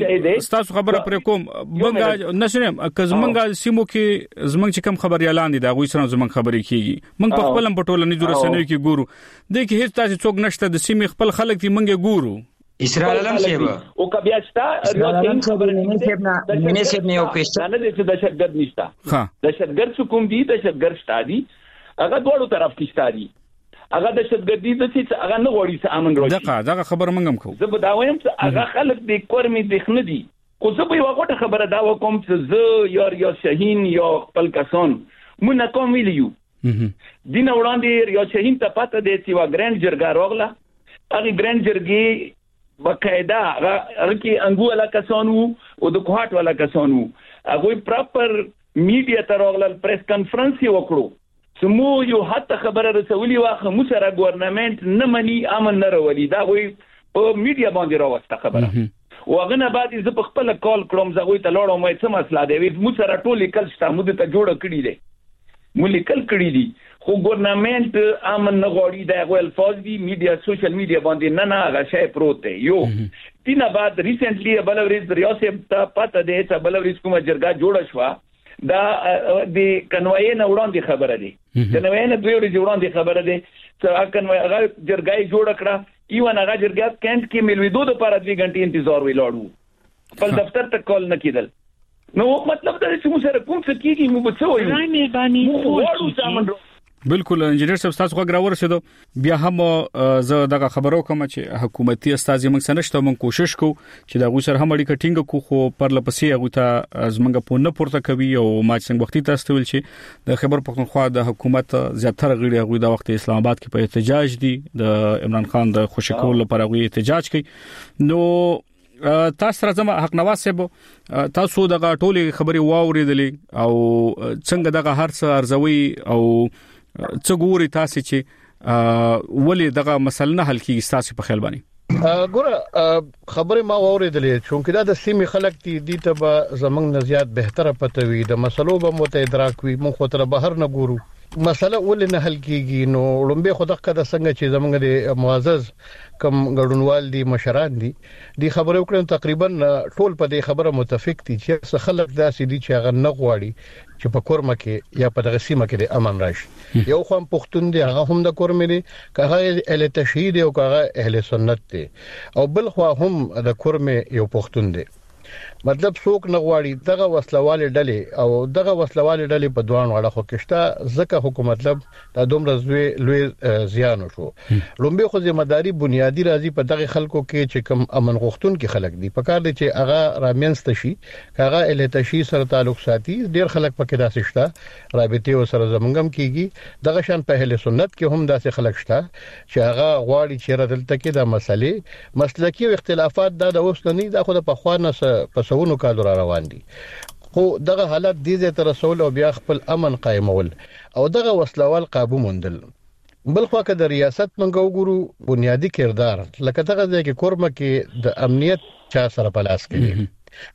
منګه نشم کزمنګه سیمو کې زمنګ چې کم خبري اعلان دي دا غوي سره زمنګ خبري کیږي من په خپل پټولنې جوړ سنوي کې ګورو د کې هیڅ تاسو څوک نشته د سیمې خپل خلک دی منګه ګورو اسرائیل علم صاحب او کبیاشتا مینه صاحب نه یو کوېشن نه دې چې دهشتګرد نشته دهشتګرد کوم دي دهشتګرد شتادي هغه دوړو طرف کې شتاري هغه دهشتګردي د څه هغه نه غوړي چې امن راځي دغه خبر منګم کو زه به دا وایم چې هغه خلک د کورمي دښنه دي خو زه به یو غوټه خبره دا وکم چې زه یا شاهین یا خپل کسان مونږ کوم ویلیو دین وړاندې یا شاهین ته پته دی چې وا ګرانډ جرګه راغله هغه ګرانډ جرګي بقاعده هغه کې انګولا کسانو او د کوهات والا کسانو هغه پراپر میډیا ته راغله پریس کانفرنس یې وکړو سمو یو حتی خبره رسولي واخه مو سره ګورنمنت نه مني امن نه راولي دا وي په میډیا باندې راوسته خبره وغنه بعد زه په خپل کال کړم زه وي ته لړم مې څه مسله دی مو سره ټول لیکل شته مو ته جوړ کړی دی مو لیکل کړی دی خو ګورنمنت امن نه غوړي دا غوړ الفاظ دی میډیا سوشل میډیا باندې نه هغه شی پروت دی یو تینا بعد ریسنټلی بلوریز ریاست ته پته دی چې بلوریز کومه جرګه جوړه شو دا د کنوای نه وړاندې خبره دی کنوای نه دوی وړاندې خبره دی چې کنوای هغه جرګه جوړ کړه ایوان هغه جرګه کینټ کې ملویدو د لپاره 2 غنټې انتظار ویلاړو خپل دفتر ته کال نه کیدل نو مطلب دا چې موږ سره کوم څه کیږي موږ څه وایو بالکل انجنیر صاحب تاسو غوږ راورسېدو بیا هم زه دغه خبرو کوم چې حکومتي استاد موږ سنشته موږ کوشش کوو چې دا غوسر هم اړیکه ټینګ کو خو پر لپسې هغه ته زمنګ په نه پورته کوي او ما څنګه وختي تاسو ویل چې د خبر پښتونخوا د حکومت زیاتره غړي هغه د وخت اسلام آباد کې په احتجاج دي د عمران خان د خوشی کول لپاره هغه احتجاج کوي نو تاسو راځم حق نواز صاحب تاسو دغه ټولې خبري واوریدلې او څنګه دغه هر څه ارزوي او څه ګوري تاسو چې ولې دغه مسله نه حل کیږي تاسو په خیال باندې ګوره خبره ما اوریدلې چې دا د سیمې خلک دي ته به زمنګ نزيات بهتره پته وي د مسلو به مو ته ادراک وي مونږ خو تر بهر نه ګورو مسله ولې نه حل کیږي نو لومبه خو دغه د څنګه چې زمونږ د معزز کم غړونوال دي مشران دي خبره وکړم تقریبا ټول په دې خبره متفق دي چې خلک داسې دي چې هغه نه غواړي چې په کورمه کې یا په دغه سیمه کې د امن راشي یو خو پښتون دي هغه هم د کورمه دي کغه اهل تشهید او کغه اهل سنت دي او بل خو هم د کورمه یو پښتون دي مطلب څوک نه غواړي دغه وسلواله ډلې او دغه وسلواله ډلې په دوان وړه خو کېشته ځکه حکومت مطلب دا دومره لوی زیان شو لومبه خو ځمداري بنیادی راځي په دغه خلکو کې چې کم امن غوښتون کې خلک دي په کار دي چې هغه رامنست شي هغه ال تشی سره تعلق ساتي ډیر خلک پکې داسې شته رابطه او سره زمنګم کیږي دغه شان په اهل سنت کې هم داسې خلک شته چې هغه غواړي چې ردلته کې د مسلې مسلکی او اختلافات دا د اوس نه دا خو د پخوانه پسونو کال روان دي خو دغه حالت دې تر رسول او بیا خپل امن قائمول او دغه وسلوال قابو موندل بل خو که د ریاست منګو ګورو بنیادی کردار لکه دغه ځای کې کورمه کې د امنیت چا سره پلاس کوي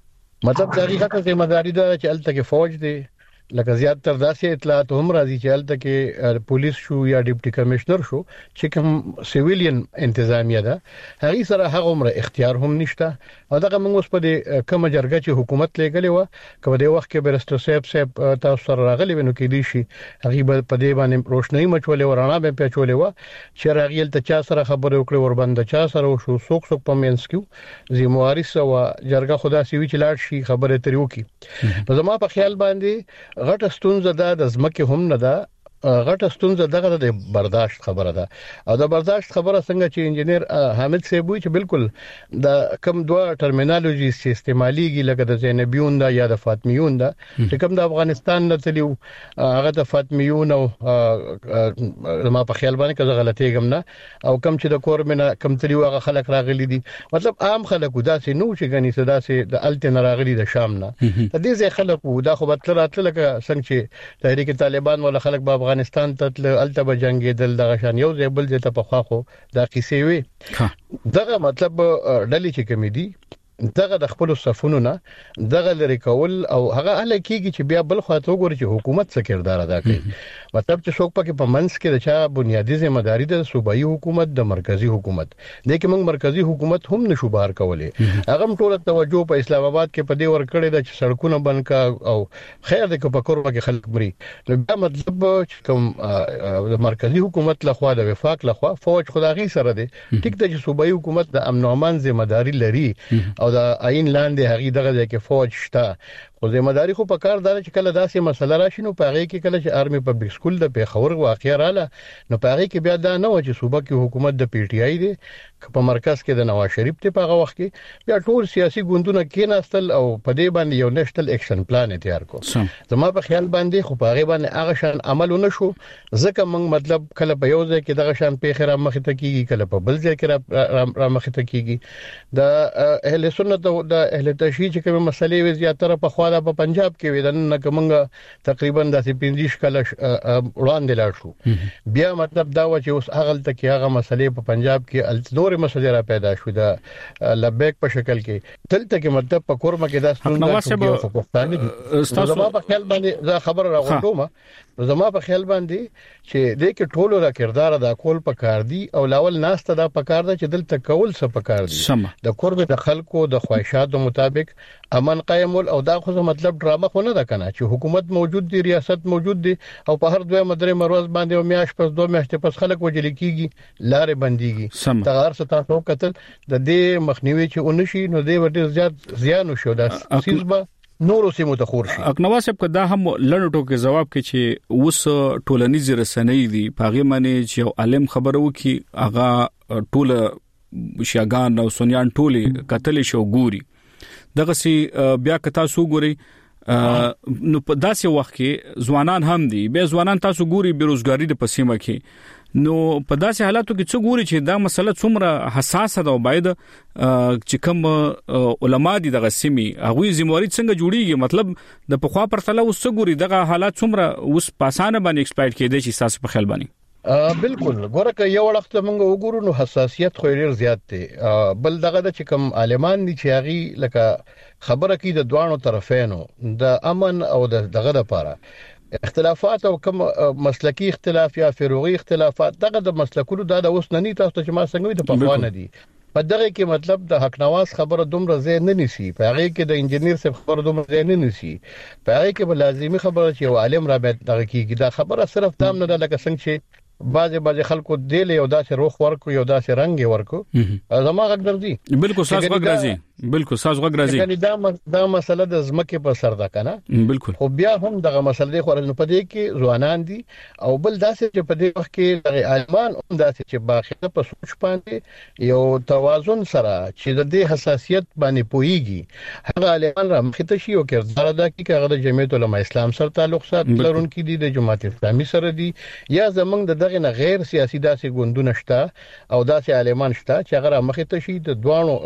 مطلب دا حقیقت ذمہ داری ده چې الته کې فوج دی لکه زیات تر داسې اطلاعات هم راځي چې الته کې پولیس شو یا ډیپټي کمشنر شو چې کوم سیویلین انتظامیه ده هغه سره هغه عمر اختیار هم نشته او دغه موږ اوس په کوم جرګه چې حکومت لګلې و کوم د وخت کې برستو صاحب تاسو سره راغلي ونو کې دي شي هغه په دې باندې روشنايي مچولې ورانه به پېچولې و چې راغیل ته چا سره خبرې وکړې ور باندې چا سره شو څوک په مینس کې زمواري سو جرګه خدا سی وی چلاړ شي خبره تریو کی نو زما په خیال باندې غټه ستونزه ده د زمکه هم نه ده غټه ستونزه دغه د برداشت خبره ده او د برداشت خبره څنګه چې انجنیر حامد صاحب وی چې بالکل د کم دوه ټرمینالوژي استعماليږي لکه د زینبیون دا یا د فاطمیون دا چې کوم د افغانستان نه تلیو هغه د فاطمیون او ما په خیال باندې که غلطي کوم نه او کم چې د کورمنه کم تلیو هغه خلک راغلي دي مطلب عام خلکو داسې نو چې غني صداسې د الته راغلي د شام نه د دې ځای خلکو دا خو بتل راتل لکه څنګه چې تحریک طالبان ولا خلک په افغانستان ته الته بجنګیدل دغه شان یو ځای بل ځای ته په خواخو دا کیسې وي دغه مطلب ډلې چې کمی دي دغه د خپل صفونو نه دغه لري کول او هغه اله کیږي چې بیا بل خاطر وګوري چې حکومت څه کردار ادا کوي مطلب چې څوک پکې په منځ کې د چا بنیادی ذمہ داری د صوبایي حکومت د مرکزی حکومت د کوم مرکزی حکومت هم نشو بار کولې هغه ټول توجه په اسلام آباد کې په دې ور کړی د سړکونو بند کا او خیر د کپکور کې خلک مري نو دا مطلب چې کوم د مرکزی حکومت لخوا د وفاق لخوا فوج خدایي سره دی ټیک د صوبایي حکومت د امن او امان ذمہ داری لري او د عین لاندې هغه دغه ځکه فوج شته خو ذمہ داری خو په کار دار چې کله داسې مسله راشي نو پاره کې کله چې آرمي پبلک سکول د پیښور واقعیا رااله نو پاره کې بیا دا نه و چې صوبه کې حکومت د پی ټی آی دی په مرکز کې د نواز شریف ته په وخت کې بیا ټول سیاسي ګوندونه کې ناستل او په دې باندې یو نېشنل اکشن پلان تیار کو زما په خیال باندې خو پاره باندې هغه شان عمل ونشو ځکه موږ مطلب کله په یو ځای کې دغه شان پیښه را مخ ته کیږي کله په بل ځای کې را مخ ته کیږي د اهل سنت او د اهل تشیع چې کوم مسلې وي زیاتره په خواله په پنجاب کې ودان کومه تقریبا د 15 کله وړاندې لاړ شو بیا مطلب دا و چې اوس هغه ته کې هغه مسلې په پنجاب کې نور مسلې را پیدا شو د لبیک په شکل کې دلته کې مطلب په کورمه کې دا ستونزه په زما په خیال باندې دا خبر راغونډومه زما په خیال باندې چې د کې ټولو را کردار ادا کول په کار دي او لاول ناسته دا په کار ده چې دلته کول څه په کار دي د کوربه د خلکو د خواهشاتو مطابق امن قائمول او دا خو مطلب ډرامه خو نه ده کنه چې حکومت موجود دی ریاست موجود دی او په هر دوه مدرې مروز باندې او میاش پس دوه میاشتې پس خلک وجل کیږي لارې بنديږي تغیر ستا تو قتل د دې مخنیوي چې اونشي نو دې ورته زیات زیان وشو دا سیسبه نورو سیمو ته خور شي اکنواز صاحب کدا هم لړټو کې جواب کې چې اوس ټولنیز رسنۍ دي پاغه معنی چې عالم خبرو کې اغا ټول شیاغان او سنیان ټولي قتل شو ګوري دغه سي بیا کتا سو ګوري نو په داسې وخت کې ځوانان هم دي به ځوانان تاسو ګوري بیروزګاری د پسیمه کې نو په داسې حالاتو کې څو ګوري چې دا مسله څومره حساسه ده او باید چې کوم علما دي د غسمی هغه زمواري څنګه جوړیږي مطلب د پخوا پر تله اوس څو ګوري دغه حالات څومره اوس پاسانه باندې ایکسپلایټ کېدای شي تاسو په خیال باندې بالکل ګوره که یو وخت موږ وګورو نو حساسیت خو ډیر زیات دی بل دغه د چکم عالمان دي چې هغه لکه خبره کی د دوانو طرفینو د امن او دغه لپاره اختلافات او کوم مسلکی اختلاف یا فروغي اختلافات دغه د مسلکونو د اوس نه تاسو ته ما څنګه وي د پخوانه دي په دغه کې مطلب د حق نواز خبره دومره زه نه نسی په هغه کې د انجنیر صاحب خبره دومره زه نه نسی په هغه کې بل لازمي خبره چې یو عالم رابط دغه کې دا خبره صرف دام نه لکه څنګه چې بعض خلکو دل یو داسې روخ ورکو یو داسې رنگ ورکو زما غږ درځي بالکل ساز غږ راځي بالکل ساز غږ راځي یعنی دا مسله د زمکه په سر ده کنه بالکل خو بیا هم دغه مسله خو رنه پدې کې ځوانان دي او بل داسې چې په دې وخت کې د عالمان هم داسې چې باخره په سوچ باندې یو توازن سره چې د دې حساسیت باندې پويږي هغه عالمان را مخته شي او کردار ادا کوي چې هغه د جمعیت العلماء اسلام سره تعلق لرونکي دي د جماعت اسلامي سره دي یا زمنګ د دغه غیر سیاسي داسې ګوندونه شته او داسې عالمان شته چې هغه مخته شي د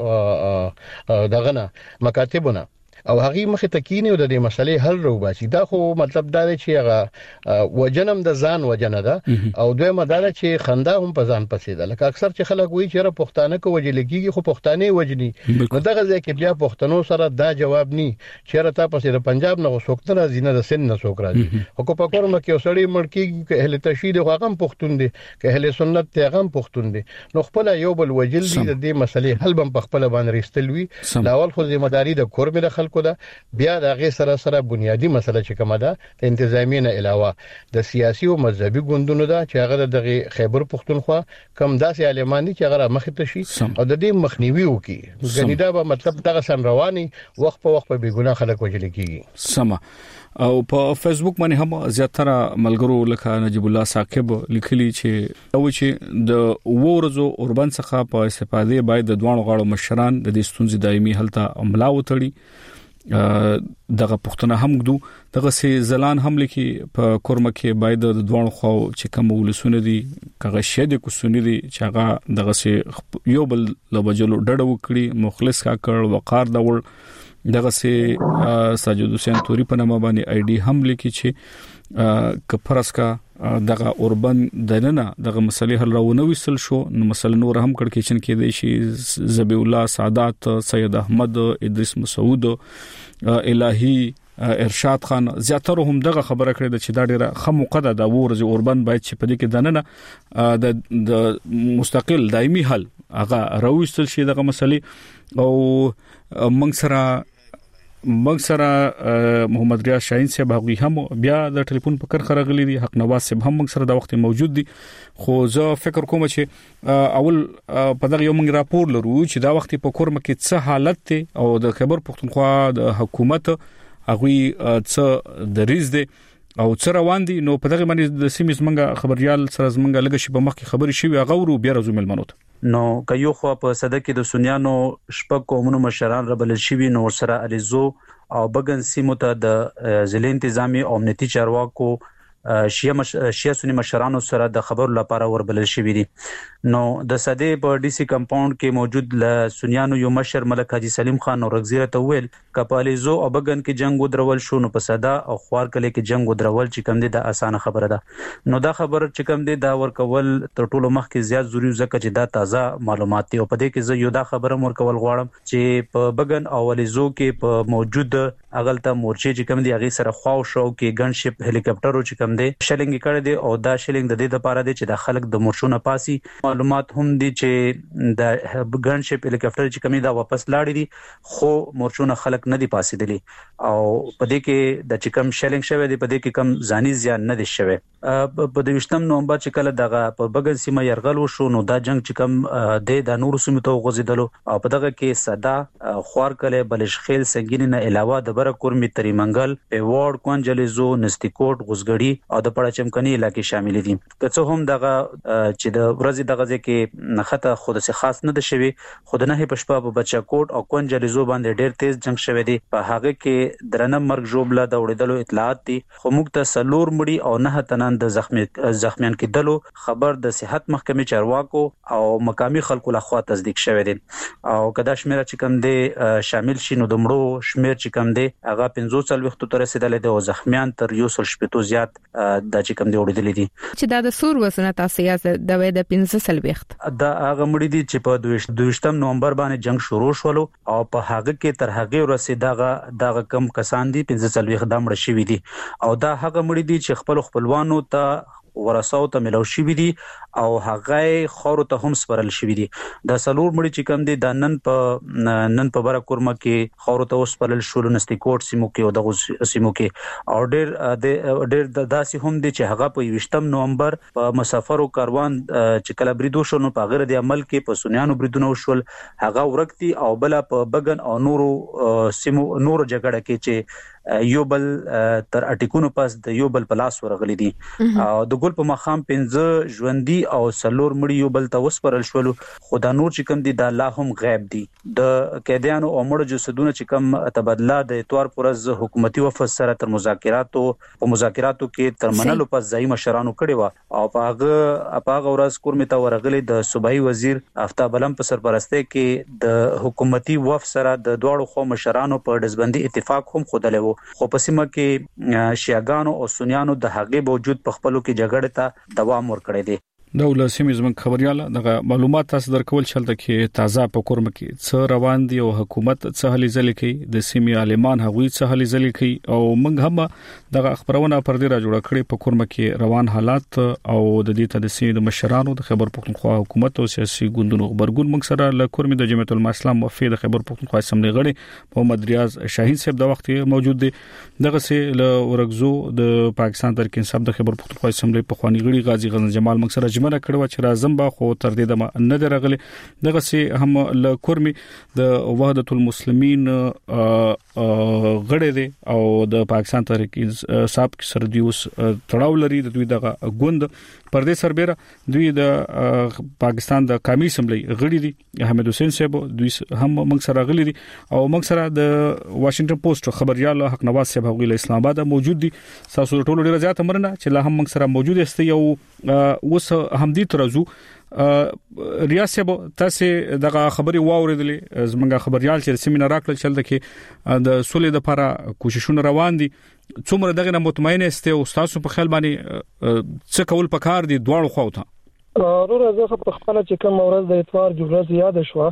دوانو دغه نه مکاتبونه او هغه مخه تکینه او د دې مسلې حل روباسي دا خو مطلب دا دی چې هغه وجنم د ځان وجنه ده او دوی مدار چې خندا هم په ځان پسې ده لکه اکثر چې خلک وایي چې را پښتانه کو وجل کیږي خو پښتانه وجني نو دغه ځکه بیا پښتنو سره دا جواب ني چې را تاسو د پنجاب نه وسوکته راځي نه د سن نه سوک راځي او کو په کورم کې وسړی مړکی کې اهل تشهید هغه پښتون دي کې اهل سنت ته هغه پښتون دي نو خپل یو بل وجل دي د دې مسلې حل بم په خپل باندې رښتلوي لاول خو ذمہ داری د کور به خلکو ده بیا د غي سره بنیادی مسله چې کومه ده د انتظامی نه علاوه د سیاسي او مذهبي ګوندونو ده چې هغه د خیبر پختونخوا کم داسې عالمانی چې هغه مخته شي او د دې مخنیوي وکي غنی دا به مطلب دغه سن رواني وخت په وخت به ګناه خلک وجل کیږي سم او په فیسبوک باندې هم زیاتره ملګرو لکه نجیب الله ثاقب لیکلي چې د ورزو اوربن څخه په استفاده باید د دوانو غاړو مشران د دې ستونزې دایمي حل ته عملا وتړي دغه پښتنه هم ګدو دغه سي زلان هم لکه په کورمه کې باید د دوانو خو چې کوم ولسونه دي کغه شه د کوسونی دي چې هغه دغه سي یو بل لوجلو ډډه وکړي مخلص کا کړ وقار دا ول دغه سي ساجد حسین توري په نامه باندې آی ډي هم لیکي چې کفرس کا دغه اوربن دنه دغه مسلې حل راونه وسل شو نو مسله نور هم کړکېچن کې دی شي زبی الله سعادت سید احمد ادریس مسعود الہی ارشاد خان زیاتره هم دغه خبره کړې چې دا ډیره خموقه ده ورځ اوربن باید چې په دې کې دنه د مستقل دایمي حل هغه راوستل شي دغه مسلې او موږ سره محمد ریاض شاهین صاحب هغه هم بیا د ټلیفون په کر خرغلی دي حق نواز صاحب هم موږ سره د وخت موجود دي خو زه فکر کوم چې اول په دغه یو موږ راپور لرو چې دا وخت په کورمه کې څه حالت دی او د خبر پښتونخوا د حکومت هغه څه دریز دی او څه روان دي نو په دغه باندې د سیمې زمنګ خبريال سره زمنګ لګ شي په مخ کې خبري شي غوړو بیا رزو ملمنوت نو کيو خو په صده کې د سنیانو شپږ قومونو مشران ربل شي نو سره الیزو او بغن سیمو ته د ضلع انتظامی او امنیتي چارواکو شیعه سنی مشرانو سره د خبرو لپاره وربل شي دي نو د صده په ډي سي کمپاوند کې موجود ل سنیانو یو مشر ملک حاجی سلیم خان او رغزیره ته ویل کپالیزو او بغن کې جنگ ودرول شو نو په صدا او خوار کله کې جنگ ودرول چې کم دي د اسانه خبره ده نو دا خبر چې کم دي دا ورکول تر ټولو مخ کې زیات ضروري ځکه چې دا تازه معلومات دي او په دې کې زه یو دا خبره ورکول غواړم چې په بغن او الیزو کې په موجود اغلطه مورچې چې کم دي هغه سره خواو شو کې ګن شپ هلیکاپټرو چې کم دي شلنګ کړي دي او دا شلنګ د دې لپاره دي چې د خلک د مورشونه پاسي معلومات هم دي چې د ګن شپ هلیکاپټر چې کمی دا واپس لاړې دي خو مورچونه خلک نه دي پاسي دي او په دې کې د چکم شلنګ شوی دي په دې کې کم ځاني زیان نه دي شوی په 28 نومبر چې کله دغه په بغل سیمه يرغل وشو نو دا جنگ چې کم د نور سیمه ته غوځیدلو او په دغه کې صدا خوار کله بلشخیل سنگین نه علاوه د برکورمي تریمنګل پیوړ کونجلیزو نستیکوټ غوسګړی او د پړه چمکني علاقې شامل دي که څه هم دغه چې د ورځې دغه ځکه نخته خود سه خاص نه ده شوی خود نه پښپا په بچا کوټ او کونجلیزو باندې ډېر تیز جنگ شوی دی په هغه کې درنه مرګ جوړبله د وړېدلو اطلاعات دي خو موږ ته سلور مړي او نه تنان د زخمیان کېدلو خبر د صحت محکمې چارواکو او مقامی خلکو لخوا تصدیق شوی دی او کدا شمیره چې کم دی شامل شي نو د مړو شمیر چې کم دی هغه 45 تر رسیدلې د زخمیان تر 180 زیات د چې کم دی وړاندې دي چې دا د سور وسنه تاسو یې د وې د 45 دا هغه مړي دي چې په 22 نومبر باندې جنگ شروع شول او په هغه کې تر هغه ورسې دغه کم کسان دي 45 د مړ شوی دي او دا هغه مړي دي چې خپلوانو ته ورساو ته ملو شوی دي او هغه خورو ته هم سپرل شوی دي د سلور مړي چې کم دي د نن په بره کورمه کې خورو ته سپرل شول نستي کوټ سیمو کې او د سیمو کې او ډېر د داسې هم دي چې هغه په 20 نومبر په مسافرو کاروان چې کله بریدو شو نو په غیر د عمل کې په سونیانو بریدونه وشول هغه ورکتي او بل په بغن او نورو سیمو نورو جګړه کې چې یو بل تر اټیکونو پاس د یو بل پلاس ورغلي دي او د ګل په مخام 15 ژوندۍ او سلور مړي یو بل ته وسپرل شول خدا نور چې کم دي د الله هم غیب دي د قیدیانو او مړو جسدونه چې کم تبادله د اتوار پرز حکومتي وفد سره تر مذاکراتو کې تر منلو پس ځای مشرانو کړي و او په ورځ کورمه ته ورغلي د صوبایي وزیر آفتاب علم په سرپرستی کې د حکومتي وفد سره د دوړو خو مشرانو په دزبندي اتفاق هم خودلې خو په سیمه کې شیعاګانو او سنیانو د هغې باوجود په خپلو کې جګړې ته دوام ورکړی دی د ولسمې زمون خبرياله دغه معلومات تاسو درکول چلته کې تازه په کورم کې څه روان دي او حکومت څه هلي ځلې کوي د سیمې عالمان هغوی څه هلي ځلې کوي او موږ هم دغه خبرونه پر دې را جوړ کړې په کورم کې روان حالات او د دې ته د سیمې د مشرانو د خبر پښتونخوا حکومت او سیاسي ګوندونو خبرګون موږ سره له کورم د جمعیت الاسلام موفد خبر پښتونخوا اسمبلی غړي محمد ریاض شاهین صاحب د وخت موجود دي دغه سي له ورغزو د پاکستان ترکین صاحب د خبر پښتونخوا اسمبلی په خواني غړي غازی غزن جمال موږ سره منه کړو چې راځم با خو تر دې د نه درغلي دغه سي هم ل کورمي د وحدت المسلمین غړي دي او د پاکستان تحریک صاحب سره دی اوس تړاو لري د دوی دغه ګوند پردې سربېره دوی د پاکستان د قومي اسمبلی غړي دي احمد حسین صاحب دوی هم موږ سره غلي دي او موږ سره د واشنگټن پوسټ خبريال حق نواز صاحب غوښتل اسلام آباد موجود دي تاسو ټول ډیر زیات مرنه چې لا هم موږ سره موجود است یو اوس هم دي ترازو ریاست تاسو دغه خبري واوریدلې زمونږ خبريال چې سیمینار راکړل چل دکې د سولې لپاره کوششونه روان دي څومره دغه مطمئن استه او تاسو په خیال باندې څه کول پکار دي دواړو خواته ورور زه په خپل چې کوم ورځ د اتوار جغرافي یاد شو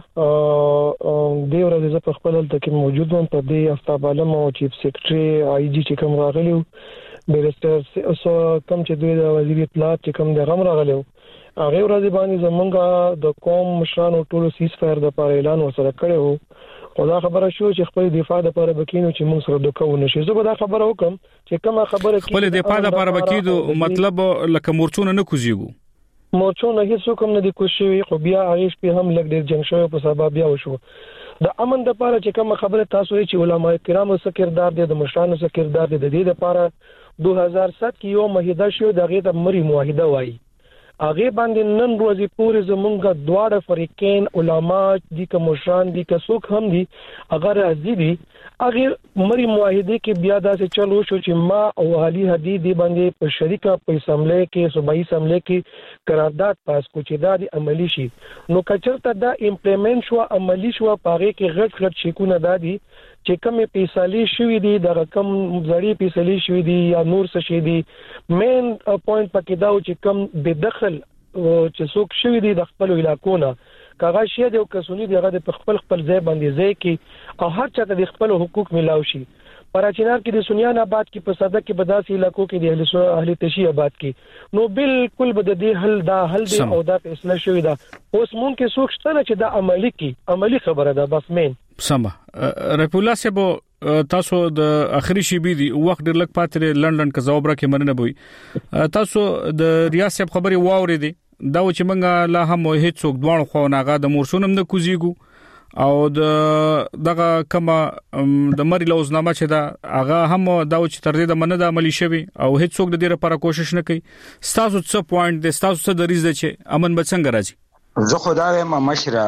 د ورځ زه په خپل تل موجود وم په دې آفتاب علم او چیف سیکریټري آی جی چې کوم راغلی بیرستر سو کوم چې دوی د وزیر اطلاعات چې کوم د غم راغلی هغه ورځ باندې زمونږه د قوم مشرانو ټولو سیس فایر د لپاره اعلان ورسره کړو او دا خبره شو چې خپل دفاع لپاره بکینو چې موږ سره دوکو نشي زه به دا خبره وکم چې کومه خبره خپل دفاع لپاره بکیدو مطلب لکه مورچونه نه کوزيګو مورچونه هیڅ کوم نه دي کوشي خو بیا هغه په هم لګ ډیر جنگ شوی په سبب بیا وشو د امن لپاره چې کومه خبره تاسو چې علما کرامو سره کردار دي د مشرانو سره کردار دي د دې لپاره 2007 کې یو معاهده شو دغه د مری معاهده وایي هغه باندې نن ورځې پورې زمونږ دواړه فریقین علما دي کوم مشران دي که څوک هم دي اگر راځي دي هغه مری معاهده کې بیا داسې چلو شو چې ما او علي هدي دي باندې په شریکه په اسمبلی کې صوبایي اسمبلی کې قرارداد پاس کو چې دا عملی شي نو کچرته دا امپلیمنٹ شو عملی شو پاره کې غټ شیکونه دادي چې کومه پیسالي شوې دي د رقم زړی پیسالي شوې دي یا نور څه شي دي مین پوینټ پکې دا چې کوم بدخل چې څوک شوې دي د خپل علاقونه کاغه شي د کسونی دغه په خپل ځای باندې ځای کې او هر چاته د خپل حقوق ملاوي شي پراچینار کې د سنیان آباد کې په صدق کې بداسي علاقو کې د اهل تشیع آباد کې نو بالکل بد دي حل دی او دا فیصله شوې ده اوس مونږ کې څوک شته چې دا عملی خبره ده بس مين سم رفیع الله صاحب تاسو د اخري شی بي دي وخت ډیر لک پاتره لندن کا جواب راکې مننه بوي تاسو د ریاست صاحب خبري واورېدي دا چې منګه لا هم هیڅ څوک دوه خو ناغه د مورشونم نه کوزيګو او دغه کما د مری لوزنامه چې دا هغه هم دا چې تر دې د مننه د عملی شوی او هیڅ څوک د دې لپاره کوشش نه کوي تاسو څه پوینټ د تاسو څه د ریزه چې امن به څنګه راځي زه خدای ما مشره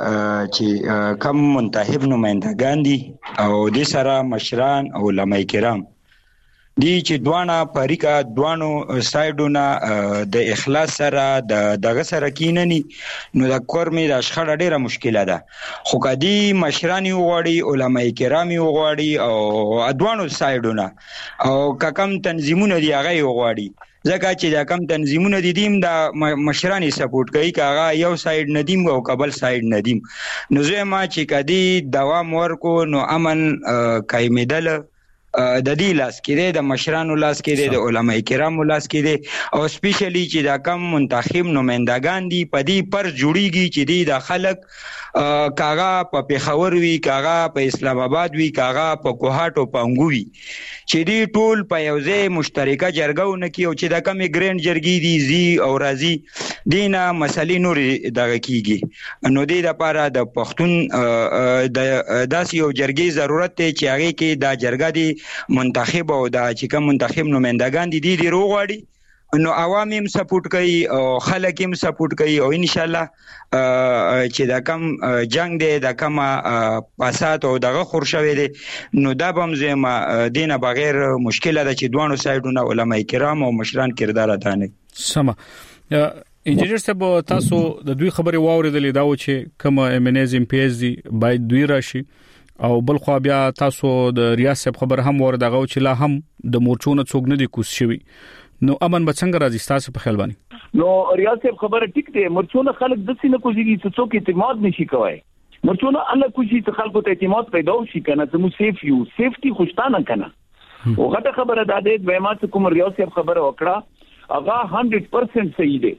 چې کم منتخب نمائندگان دي او د سره مشران او علماء کرام دی چې دوانه پریکا دوانو سایډونه د اخلاص سره دغه سره کیننی نو د کورمې د شخړه ډیره مشکله ده خو کدی مشرانی وغواړي علماء کرامي وغواړي او دوانو سایډونه او کم تنظیمونه دی هغه وغواړي ځکه چې دا کم تنظیمونه دي دیم د مشرانی سپورټ کوي کاغه یو سایډ ندیم او قبل سایډ ندیم نو زه ما چې کدی دوام ورکو نو امن قائمېدل د دې لاس کې د مشرانو لاس کې د علماء کرامو لاس کې او سپیشلی چې دا کم منتخب نمائندگان دي په دې پر جوړیږي چې دی د خلک کاغه په پیښور وی کاغه په اسلام آباد وی کاغه په کوهاټ او پنګوي چې دی ټول په یو ځای مشترکه جرګهونه کې او چې دا کم ګرینډ جرګې دي زی او راضی دینه مسلې نور دغه کیږي نو دې لپاره د پښتون د داسې یو جرګې ضرورت دی چې هغه کې دا جرګه دي منتخب او دا چې کوم منتخب نمائندگان دي دي روغواړي نو عوام هم سپورټ کوي او خلک هم سپورټ کوي او ان شاء الله چې دا کم جنگ دی دا کم پاسات او دغه خورشوي دي نو دا بم زما دینه بغیر مشکله ده چې دوانو سایډونه علماء کرام او مشران کردار ادا نه سم انجینر صاحب تاسو د دوی خبري واوریدلې دا و چې کوم امنیز ام پی ایس دی باید دوی راشي او بل خو بیا تاسو د ریاست خبر هم ورده غو چې لا هم د مورچونه څوک نه دی کوس شوی نو امن به څنګه راځي تاسو په خیال باندې نو ریاست خبره ټیک دی مورچونه خلک د سینې کوشي چې څوک اعتماد نشي کوي مورچونه الله کوشي چې خلکو ته اعتماد پیدا وشي کنه چې مو سیف یو سیفټي خوشتانه کنه او غته خبره د دې وایمات کوم ریاست خبره وکړه هغه 100% صحیح دی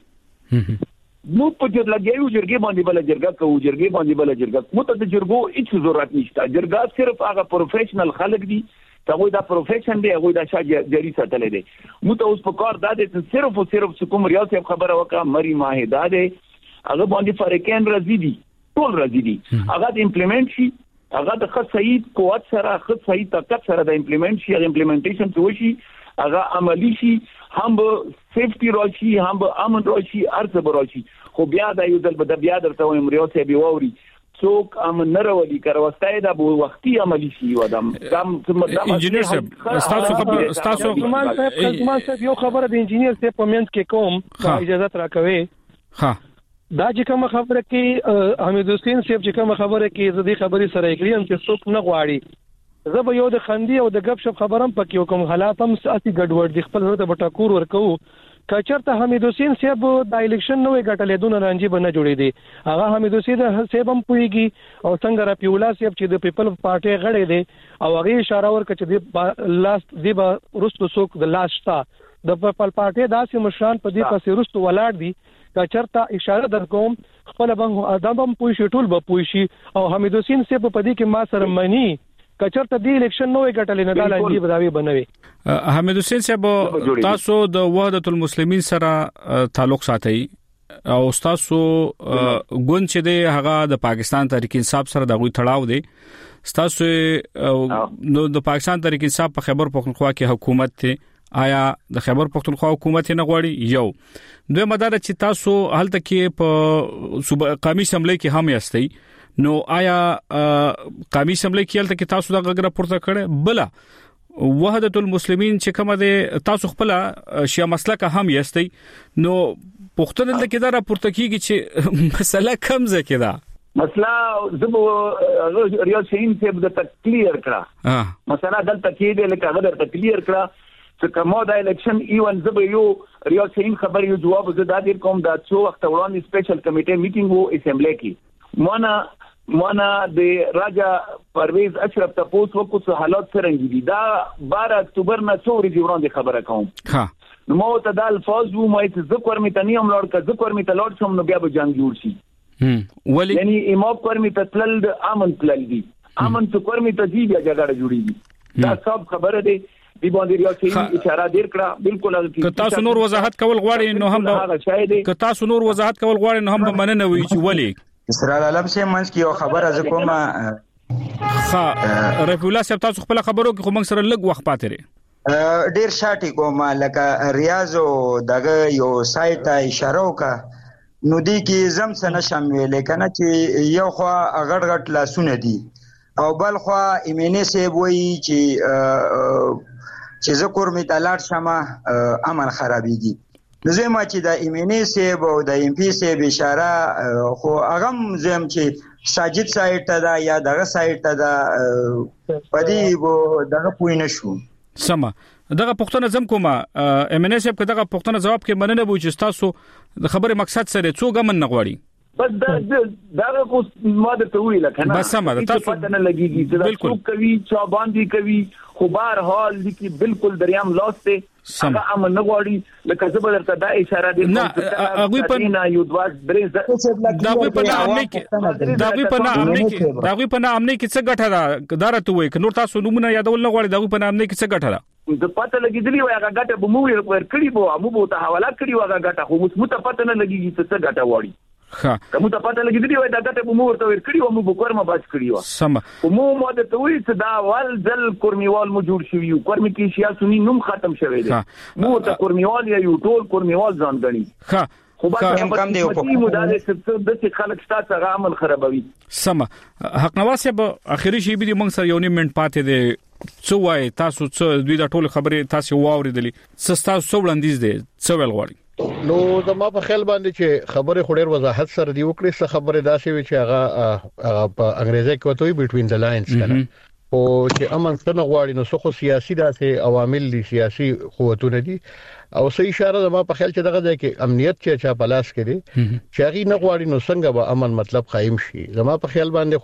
نو په دې لګیو جرګې باندې بل جرګه کوو جرګې باندې بل جرګه مو ته د جرګو هیڅ ضرورت نشته جرګه صرف هغه پروفیشنل خلک دي هغه دا پروفیشن دی هغه دا شاجر جری ساتلې دي مو ته اوس په کار دا دي صرف او صرف کوم ریاست خبره وکړه مری ماهدا دي هغه باندې فرقین راځي دي ټول راځي دي هغه د امپلیمنٹ شي هغه د خاص صحیح قوت سره خاص صحیح طاقت سره د امپلیمنٹ شي هغه امپلیمنټیشن څه شي هغه عملی شي هم به سیفټي راشي هم به امن راشي ارزه راشي خو بیا دا یو ځل به بیا درته وایم ریاست به ووري څوک امن نه راولي کاروستای دا به وختي عملی شي ودم انجینر صاحب تاسو یو خبره د انجینر صاحب په منځ کې کوم اجازه راکوي ها دا چې کوم خبره کې حمید حسین صاحب چې کوم خبره کې زدي خبري سره اګریم چې څوک نه غواړي زه به یو د خندي او د غب شپ خبرم پکې کوم حالات هم ساتي ګډوډ دي خپل ته بټاکور ورکو کچرته حمید حسین صاحب د الیکشن نوې ګټلې دون رانجي بنه جوړې دي هغه حمید حسین صاحب هم پويږي او څنګه را پیولا صاحب چې د پیپل پارټي غړې دي او هغه اشاره ورکړه چې د لاست دی به رستو څوک د لاستا د پیپل پارټي داسې مشران په دې پسې رستو ولاړ دي کچرته اشاره در کوم خپل به ادم هم پوي شي ټول به پوي شي او حمید حسین صاحب په دې کې ما سره منی کچرته دی الیکشن نوې ګټلې نه دا لنجي بداوي بنوي حمید حسین صاحب تاسو د وحدت المسلمین سره تعلق ساتي او تاسو ګوند چې دی هغه د پاکستان تحریک انصاف سره دغه تړاو دی تاسو نو د پاکستان تحریک انصاف په خیبر پختونخوا کې حکومت ته آیا د خیبر پختونخوا حکومت نه غواړي یو دوی مدار چې تاسو هلته کې په قومي اسمبلی کې هم یاستئ نو آیا قومي اسمبلی کې هلته کې تاسو دا غږ راپورته کړه بل وحدت المسلمین چې کومه ده تاسو خپل شیا مسلک هم یاستئ نو پښتون دلته کې دا راپورته کیږي چې مسله کم ځکه ده مسله زبو ریاض شاهین صاحب د کلیر کړه مسله دلته کې دی لکه غدر کلیر کړه چې کومه د الیکشن ایون زبو یو ریاض شاهین خبر یو جواب زدا دیر کوم دا څو وخت وړاندې سپیشل کمیټه میټینګ وو اسمبلی کې مانا د راجا پرویز اشرف تاسو وکړو حالات څنګه دي دا 12 اکتوبر نه څو ورځې وړاندې خبره کوم ها نو مو ته د الفاظ وو مې ذکر می تنیم لوړ کا ذکر می تلوړ شم نو بیا به جنگ جوړ شي ولی یعنی امام پر می تل د امن تل دي امن تو پر می تجی بیا جګړه جوړیږي دا سب خبره ده دی باندې ریاضي اشاره ډیر کړه بالکل که تاسو نور وضاحت کول غواړئ نو هم که تاسو نور وضاحت کول غواړئ نو هم مننه وی چې ولی اسرائیل علم سه منځ کې یو خبره ز کومه رفیع الله صاحب تاسو خپل خبرو کې خو موږ سره لږ وخت پاتې لري ډیر شاټي کومه لکه ریاضو دغه یو سایت ته اشاره وکړه نو دی کې زم سره شامل کنه چې یو خو غړ غړ لاسونه دي او بل خو ایمنه سه وایي چې چې زه کور می تلاړ شمه امن خرابېږي. نو زما چې د ایمنی سیب او د ام پی سیب اشاره خو هغه زم چې ساجد سایت ته دا یا دغه سایت ته دا پدې وو دغه پوی نشو. سما دغه پښتنه زم کومه ام ان اس اف دغه پښتنه جواب کې مننه بو چې تاسو د خبره مقصد سره څوګه من نغواړي بس دا کو ماده ته ویل کنه بس سم ده تاسو پته نه لګيږي چې دا څوک کوي چا باندې کوي خو بهر حال دي کې بالکل دریام لاسته هغه امن نه غواړي لکه زبر درته دا اشاره دي نه هغه په نه یو دواس درې دا په نامه کې دا په نامه کې څه ګټه ده دارته وای نور تاسو نمونه یادول نه غواړي دا په نامه کې څه ګټه ده د پته لګیدلی وای هغه ګټه به مو ور کړی بو مو ته حواله کړی هغه ګټه خو مو ته پته نه لګیږي چې څه ګټه وړي. کومه ته پته لګیدلی وای دا ګټه به مو ورته ور کړی و مو به کورمه باج کړی و سم مو ماده ته وی چې دا ول ځل کورمیوال مو جوړ شوی یو کورمی کې شیا سنی نوم ختم شوی دی مو ته کورمیوال یا یو ټول کورمیوال ځان غني خو به کم دی په مدارس څه د څه خلک ستاسو غامل خرابوي. سم حق نواسه به اخري شی به موږ سره یو نیم منټ پاتې دی څو وای تاسو څه دوی دا ټول خبره تاسو واوریدلی څه تاسو وړاندیز دي څه ویل غواړي. نو زما په خیال باندې چې خبره خوري وضاحت سره دی وکړي څه خبره داسې وي چې هغه په انګریزي کې وته بټوین د لاینز کنه او چې امن څنګه غواړي نو څه سیاسي داسې عوامل دي سیاسي قوتونه دي او صحیح اشاره زما په خیال چې دغه ځای کې امنیت چې چا پلاس کړي چې هغه نه غواړي نو څنګه به امن مطلب قائم شي. زما په خیال باندې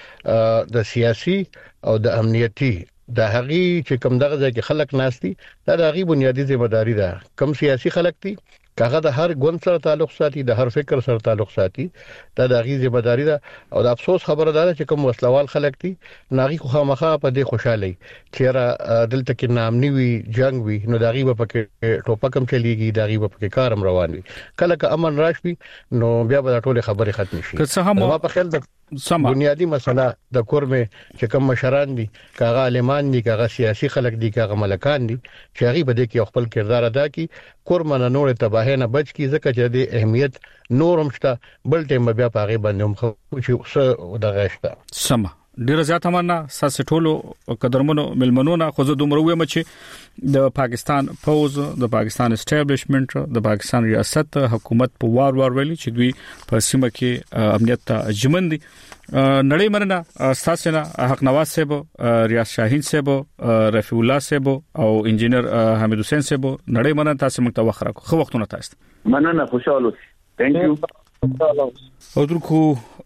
خو د سیاسي او د امنیتي د هغه چې کوم دغه ځای کې خلک ناشتي دا د هغه بنیادی ځمېداري ده. کوم سیاسي خلک دي کاغه د هر ګوند سره تعلق ساتي د هر فکر سره تعلق ساتي دا د هغه ځمېداري ده او د افسوس خبره ده چې کوم وسلوال خلک دي ناغي خو خامخا په دې خوشاله چیرې دلته کې نامني وي جنگ وي نو داغي په کې ټوپکم چلیږي داغي په کې کارم روان وي کله که امن راشي نو بیا به ټول خبره ختم شي. که څه هم په خیال د بنیادی مسله د کورمه چې کوم مشران دي کاغه علمان دي کاغه سیاسي خلک دي کاغه ملکان دي چې هغه بده کې خپل کردار ادا کوي کورمه نه نور تباہه نه بچ کی ځکه چې د اهمیت نورم شته بل ټیم بیا پاغه باندې هم خو چې دغه شته. سم ډیر زیات مننه ساس ټولو قدرمنو ملمنونه خو زه دومره وایم چې د پاکستان فوز د پاکستان اسټابلیشمنت د پاکستان ریاست حکومت په وار ویلي چې دوی په سیمه کې امنیت ته ژمن دي. نړۍ مننه ساسو نه حق نواز صاحب ریاض شاهین صاحب رفیع الله صاحب او انجینر حمید حسین صاحب نړۍ مننه تاسو موږ ته وخت راکړو خو وختونه تاسو مننه خوشاله ثانک یو. او درکو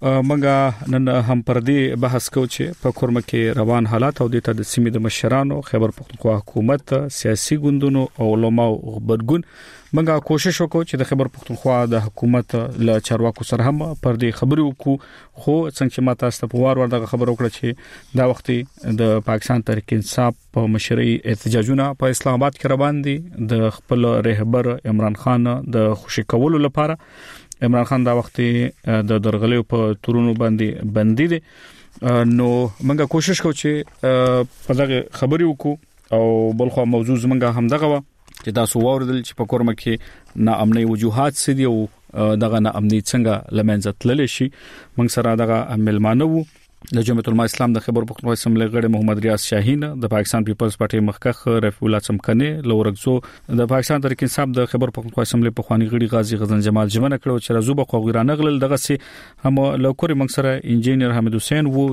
منګه نن هم پر دې بحث کو چې په کورمه کې روان حالات او د ته د سیمې د مشرانو خیبر پختونخوا حکومت سیاسي ګوندونو او علماء خبرګون منګه کوشش وکړو چې د خیبر پختونخوا د حکومت له چارواکو سره هم پر دې خبرو وکړو خو څنګه چې ماته ست په وار دغه خبر وکړه چې دا وخت د پاکستان تحریک انصاف په مشرۍ احتجاجونه په اسلام آباد کې روان دي د خپل رهبر عمران خان د خوشی کولو لپاره. عمران خان دا وخت د درغلیو په تورونو باندې بندي دي نو موږ کوشش کوو چې په دغه خبرې وکړو او بلخو موضوع زمونږه هم دغه چې تاسو واردل چې په کورمه کې نا امني وجوهات سدي او دغه نا امني څنګه لمنځه تللی شي. موږ سره دغه ملمانه وو د جمعیت العلماء اسلام د خیبر پختونخوا اسمبلی غړي محمد ریاض شاهین د پاکستان پیپلز پارټي مخکخ رفیع الله چمکنه لورغزو د پاکستان تحریک انصاف د خیبر پختونخوا اسمبلی په خواني غړي غازی غزن جمال جمنه کړو چې رزوبه قوغیرانه غل دغه سي هم لوکوري موږ سره انجینر حمید حسین وو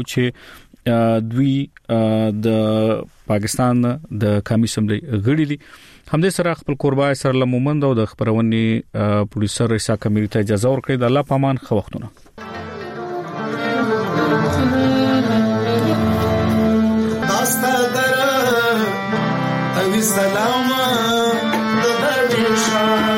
چې دوی د پاکستان د قومي اسمبلی غړي دي هم د سره خپل قربای سره لمومند او د خبرونې پولیسر رئیس کمیټې ته اجازه ورکړه د الله پامان خو وختونه سلام د درویشان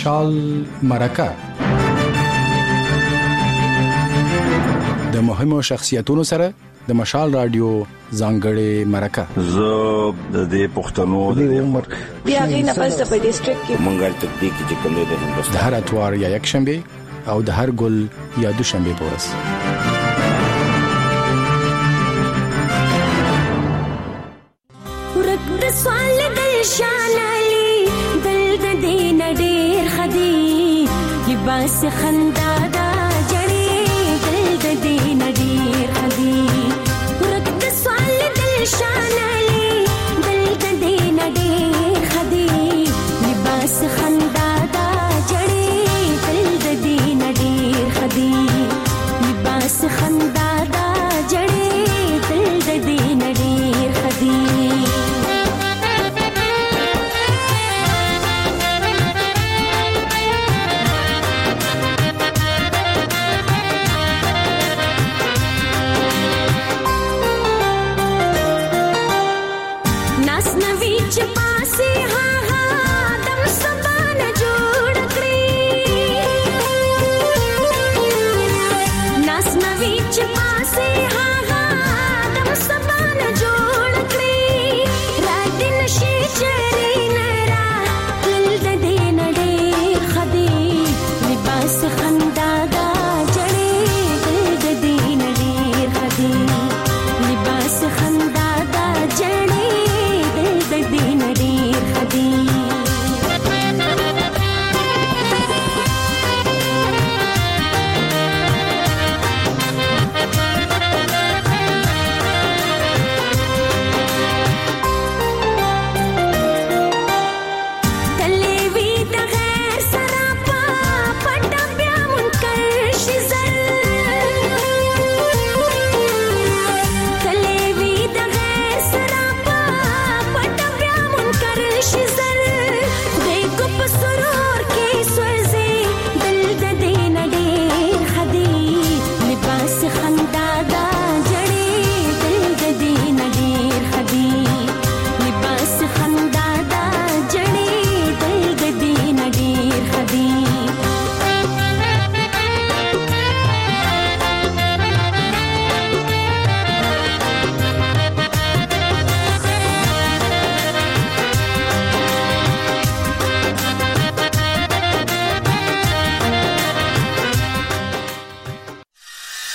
مشال مرکه د مهمو شخصیتونو سره د مشال رادیو ځانګړې مرکه زه د دې پښتنو د عمر بیا غینه پس د ډیسټریکټ کې منګل تکتیک چې کوم د هندستان د هر اتوار یا یک شنبه او د هر ګل یا دوشنبه پورس ورک د سوال دل شانالي دل د دین ډیر خدي لباس خندا دا جړې دل د دین ډیر خدي ورک د سوال دل شانالي دل د دین ډیر خدي لباس خندا دا جړې دل د دین ډیر خدي لباس خندا دا جړې دل د دین ډیر خدي Chip